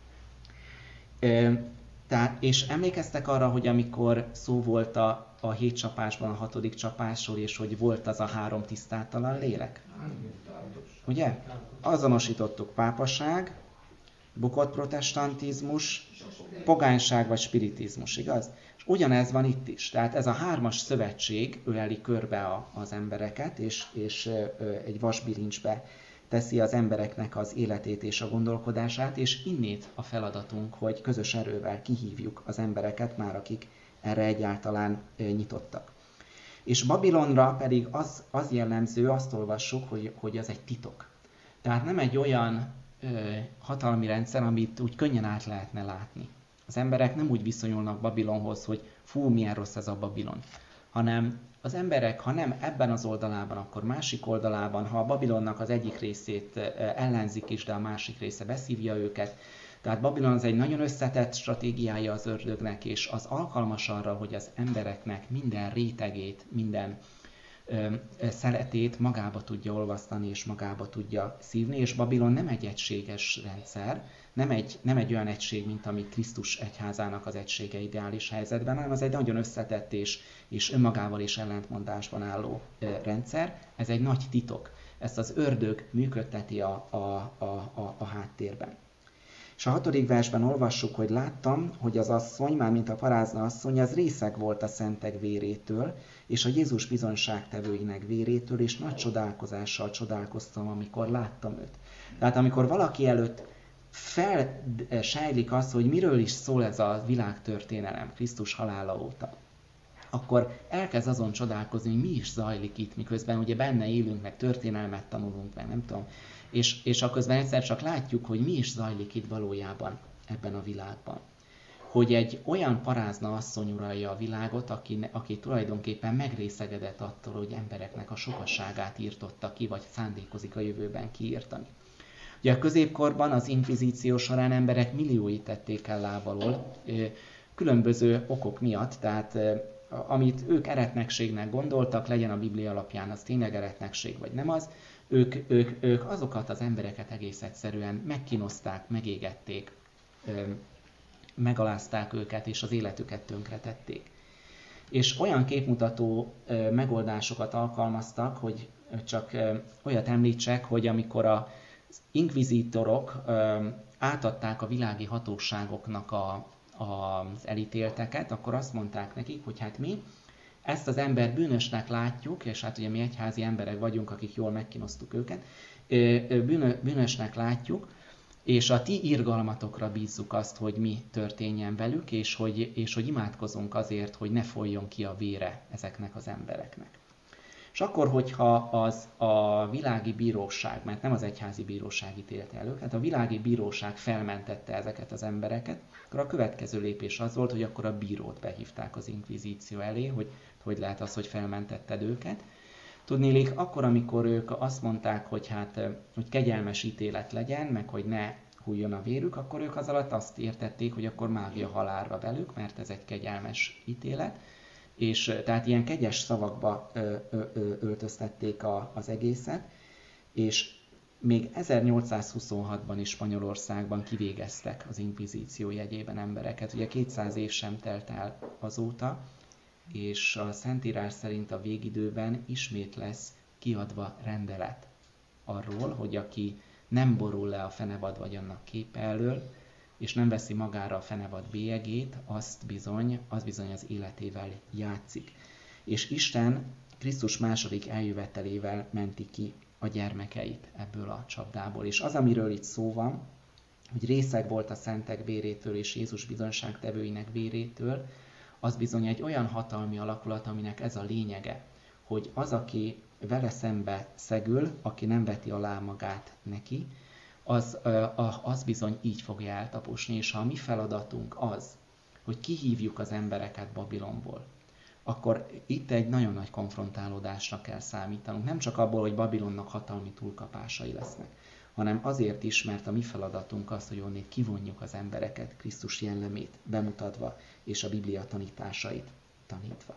E, tehát, és emlékeztek arra, hogy amikor szó volt a, a hét csapásban, a hatodik csapásról, és hogy volt az a három tisztátalan lélek? Ugye? Azonosítottuk pápaság, bukott protestantizmus, pogányság vagy spiritizmus, igaz? És ugyanez van itt is. Tehát ez a hármas szövetség öleli körbe a, az embereket, és, és ö, egy vasbilincsbe teszi az embereknek az életét és a gondolkodását, és innét a feladatunk, hogy közös erővel kihívjuk az embereket, már akik erre egyáltalán ö, nyitottak. És Babilonra pedig az, az jellemző, azt olvassuk, hogy, hogy az egy titok. Tehát nem egy olyan ö, hatalmi rendszer, amit úgy könnyen át lehetne látni. Az emberek nem úgy viszonyulnak Babilonhoz, hogy fú, milyen rossz ez a Babilon, hanem az emberek, ha nem ebben az oldalában, akkor másik oldalában, ha a Babilonnak az egyik részét ellenzik is, de a másik része beszívja őket. Tehát Babilon az egy nagyon összetett stratégiája az ördögnek, és az alkalmas arra, hogy az embereknek minden rétegét, minden ö, szeletét magába tudja olvasztani, és magába tudja szívni, és Babilon nem egy egységes rendszer, nem egy, nem egy olyan egység, mint ami Krisztus egyházának az egysége ideális helyzetben, hanem az egy nagyon összetett és, és önmagával és ellentmondásban álló ö, rendszer. Ez egy nagy titok. Ezt az ördög működteti a, a, a, a, a háttérben. És a hatodik versben olvassuk, hogy láttam, hogy az asszony, mármint a parázna asszony, az részeg volt a szentek vérétől, és a Jézus bizonyságtevőinek vérétől, és nagy csodálkozással csodálkoztam, amikor láttam őt. Tehát amikor valaki előtt felsejlik az, hogy miről is szól ez a világtörténelem Krisztus halála óta, akkor elkezd azon csodálkozni, hogy mi is zajlik itt, miközben ugye benne élünk, meg történelmet tanulunk, meg nem tudom, és, és akközben egyszer csak látjuk, hogy mi is zajlik itt valójában ebben a világban. Hogy egy olyan parázna asszony uralja a világot, aki, aki tulajdonképpen megrészegedett attól, hogy embereknek a sokaságát írtotta ki, vagy szándékozik a jövőben kiírtani. Ugye a középkorban az inkvizíció során emberek milliói tették el láb alól, különböző okok miatt, tehát amit ők eretnekségnek gondoltak, legyen a Biblia alapján az tényleg eretnekség, vagy nem az, ők, ők, ők azokat az embereket egész egyszerűen megkínozták, megégették, megalázták őket, és az életüket tönkretették. És olyan képmutató megoldásokat alkalmaztak, hogy csak olyat említsek, hogy amikor az inkvizítorok átadták a világi hatóságoknak a, az elítélteket, akkor azt mondták nekik, hogy hát mi ezt az ember bűnösnek látjuk, és hát ugye mi egyházi emberek vagyunk, akik jól megkínoztuk őket, bűnösnek látjuk, és a ti irgalmatokra bízzuk azt, hogy mi történjen velük, és hogy, és hogy imádkozunk azért, hogy ne folyjon ki a vére ezeknek az embereknek. És akkor, hogyha az a világi bíróság, mert nem az egyházi bíróság ítélte el őket, a világi bíróság felmentette ezeket az embereket, akkor a következő lépés az volt, hogy akkor a bírót behívták az inkvizíció elé, hogy hogy lehet az, hogy felmentetted őket. Tudnélik, akkor, amikor ők azt mondták, hogy hát, hogy kegyelmes ítélet legyen, meg hogy ne hújjon a vérük, akkor ők az alatt azt értették, hogy akkor mágia halálra velük, mert ez egy kegyelmes ítélet. És tehát ilyen kegyes szavakba ö, ö, ö, öltöztették a, az egészet, és még ezernyolcszázhuszonhatban is Spanyolországban kivégeztek az inkvizíció jegyében embereket. Ugye kétszáz év sem telt el azóta, és a Szentírás szerint a végidőben ismét lesz kiadva rendelet arról, hogy aki nem borul le a fenevad vagy annak képe elől, és nem veszi magára a fenevad bélyegét, azt bizony, az bizony az életével játszik. És Isten Krisztus második eljövetelével menti ki a gyermekeit ebből a csapdából. És az, amiről itt szó van, hogy részeg volt a szentek vérétől és Jézus bizonyságtevőinek vérétől, az bizony egy olyan hatalmi alakulat, aminek ez a lényege, hogy az, aki vele szembe szegül, aki nem veti alá magát neki, az, az bizony így fogja eltaposni, és ha a mi feladatunk az, hogy kihívjuk az embereket Babilonból, akkor itt egy nagyon nagy konfrontálódásra kell számítanunk. Nem csak abból, hogy Babilonnak hatalmi túlkapásai lesznek, hanem azért is, mert a mi feladatunk az, hogy onnét kivonjuk az embereket Krisztus jellemét bemutatva, és a Biblia tanításait tanítva.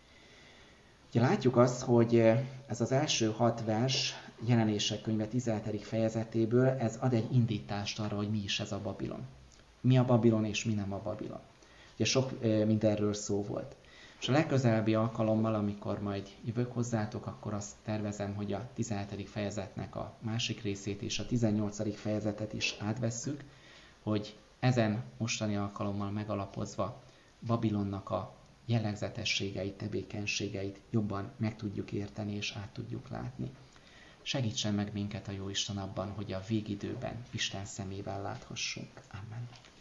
Ugye látjuk azt, hogy ez az első hat vers Jelenések könyve tizenhetedik fejezetéből, ez ad egy indítást arra, hogy mi is ez a Babilon. Mi a Babilon és mi nem a Babilon. Ugye sok mindenről szó volt. És a legközelebbi alkalommal, amikor majd jövök hozzátok, akkor azt tervezem, hogy a tizenhetedik fejezetnek a másik részét és a tizennyolcadik fejezetet is átvesszük, hogy ezen mostani alkalommal megalapozva Babilonnak a jellegzetességeit, tevékenységeit jobban meg tudjuk érteni és át tudjuk látni. Segítsen meg minket a Jóisten abban, hogy a végidőben Isten szemével láthassunk. Amen.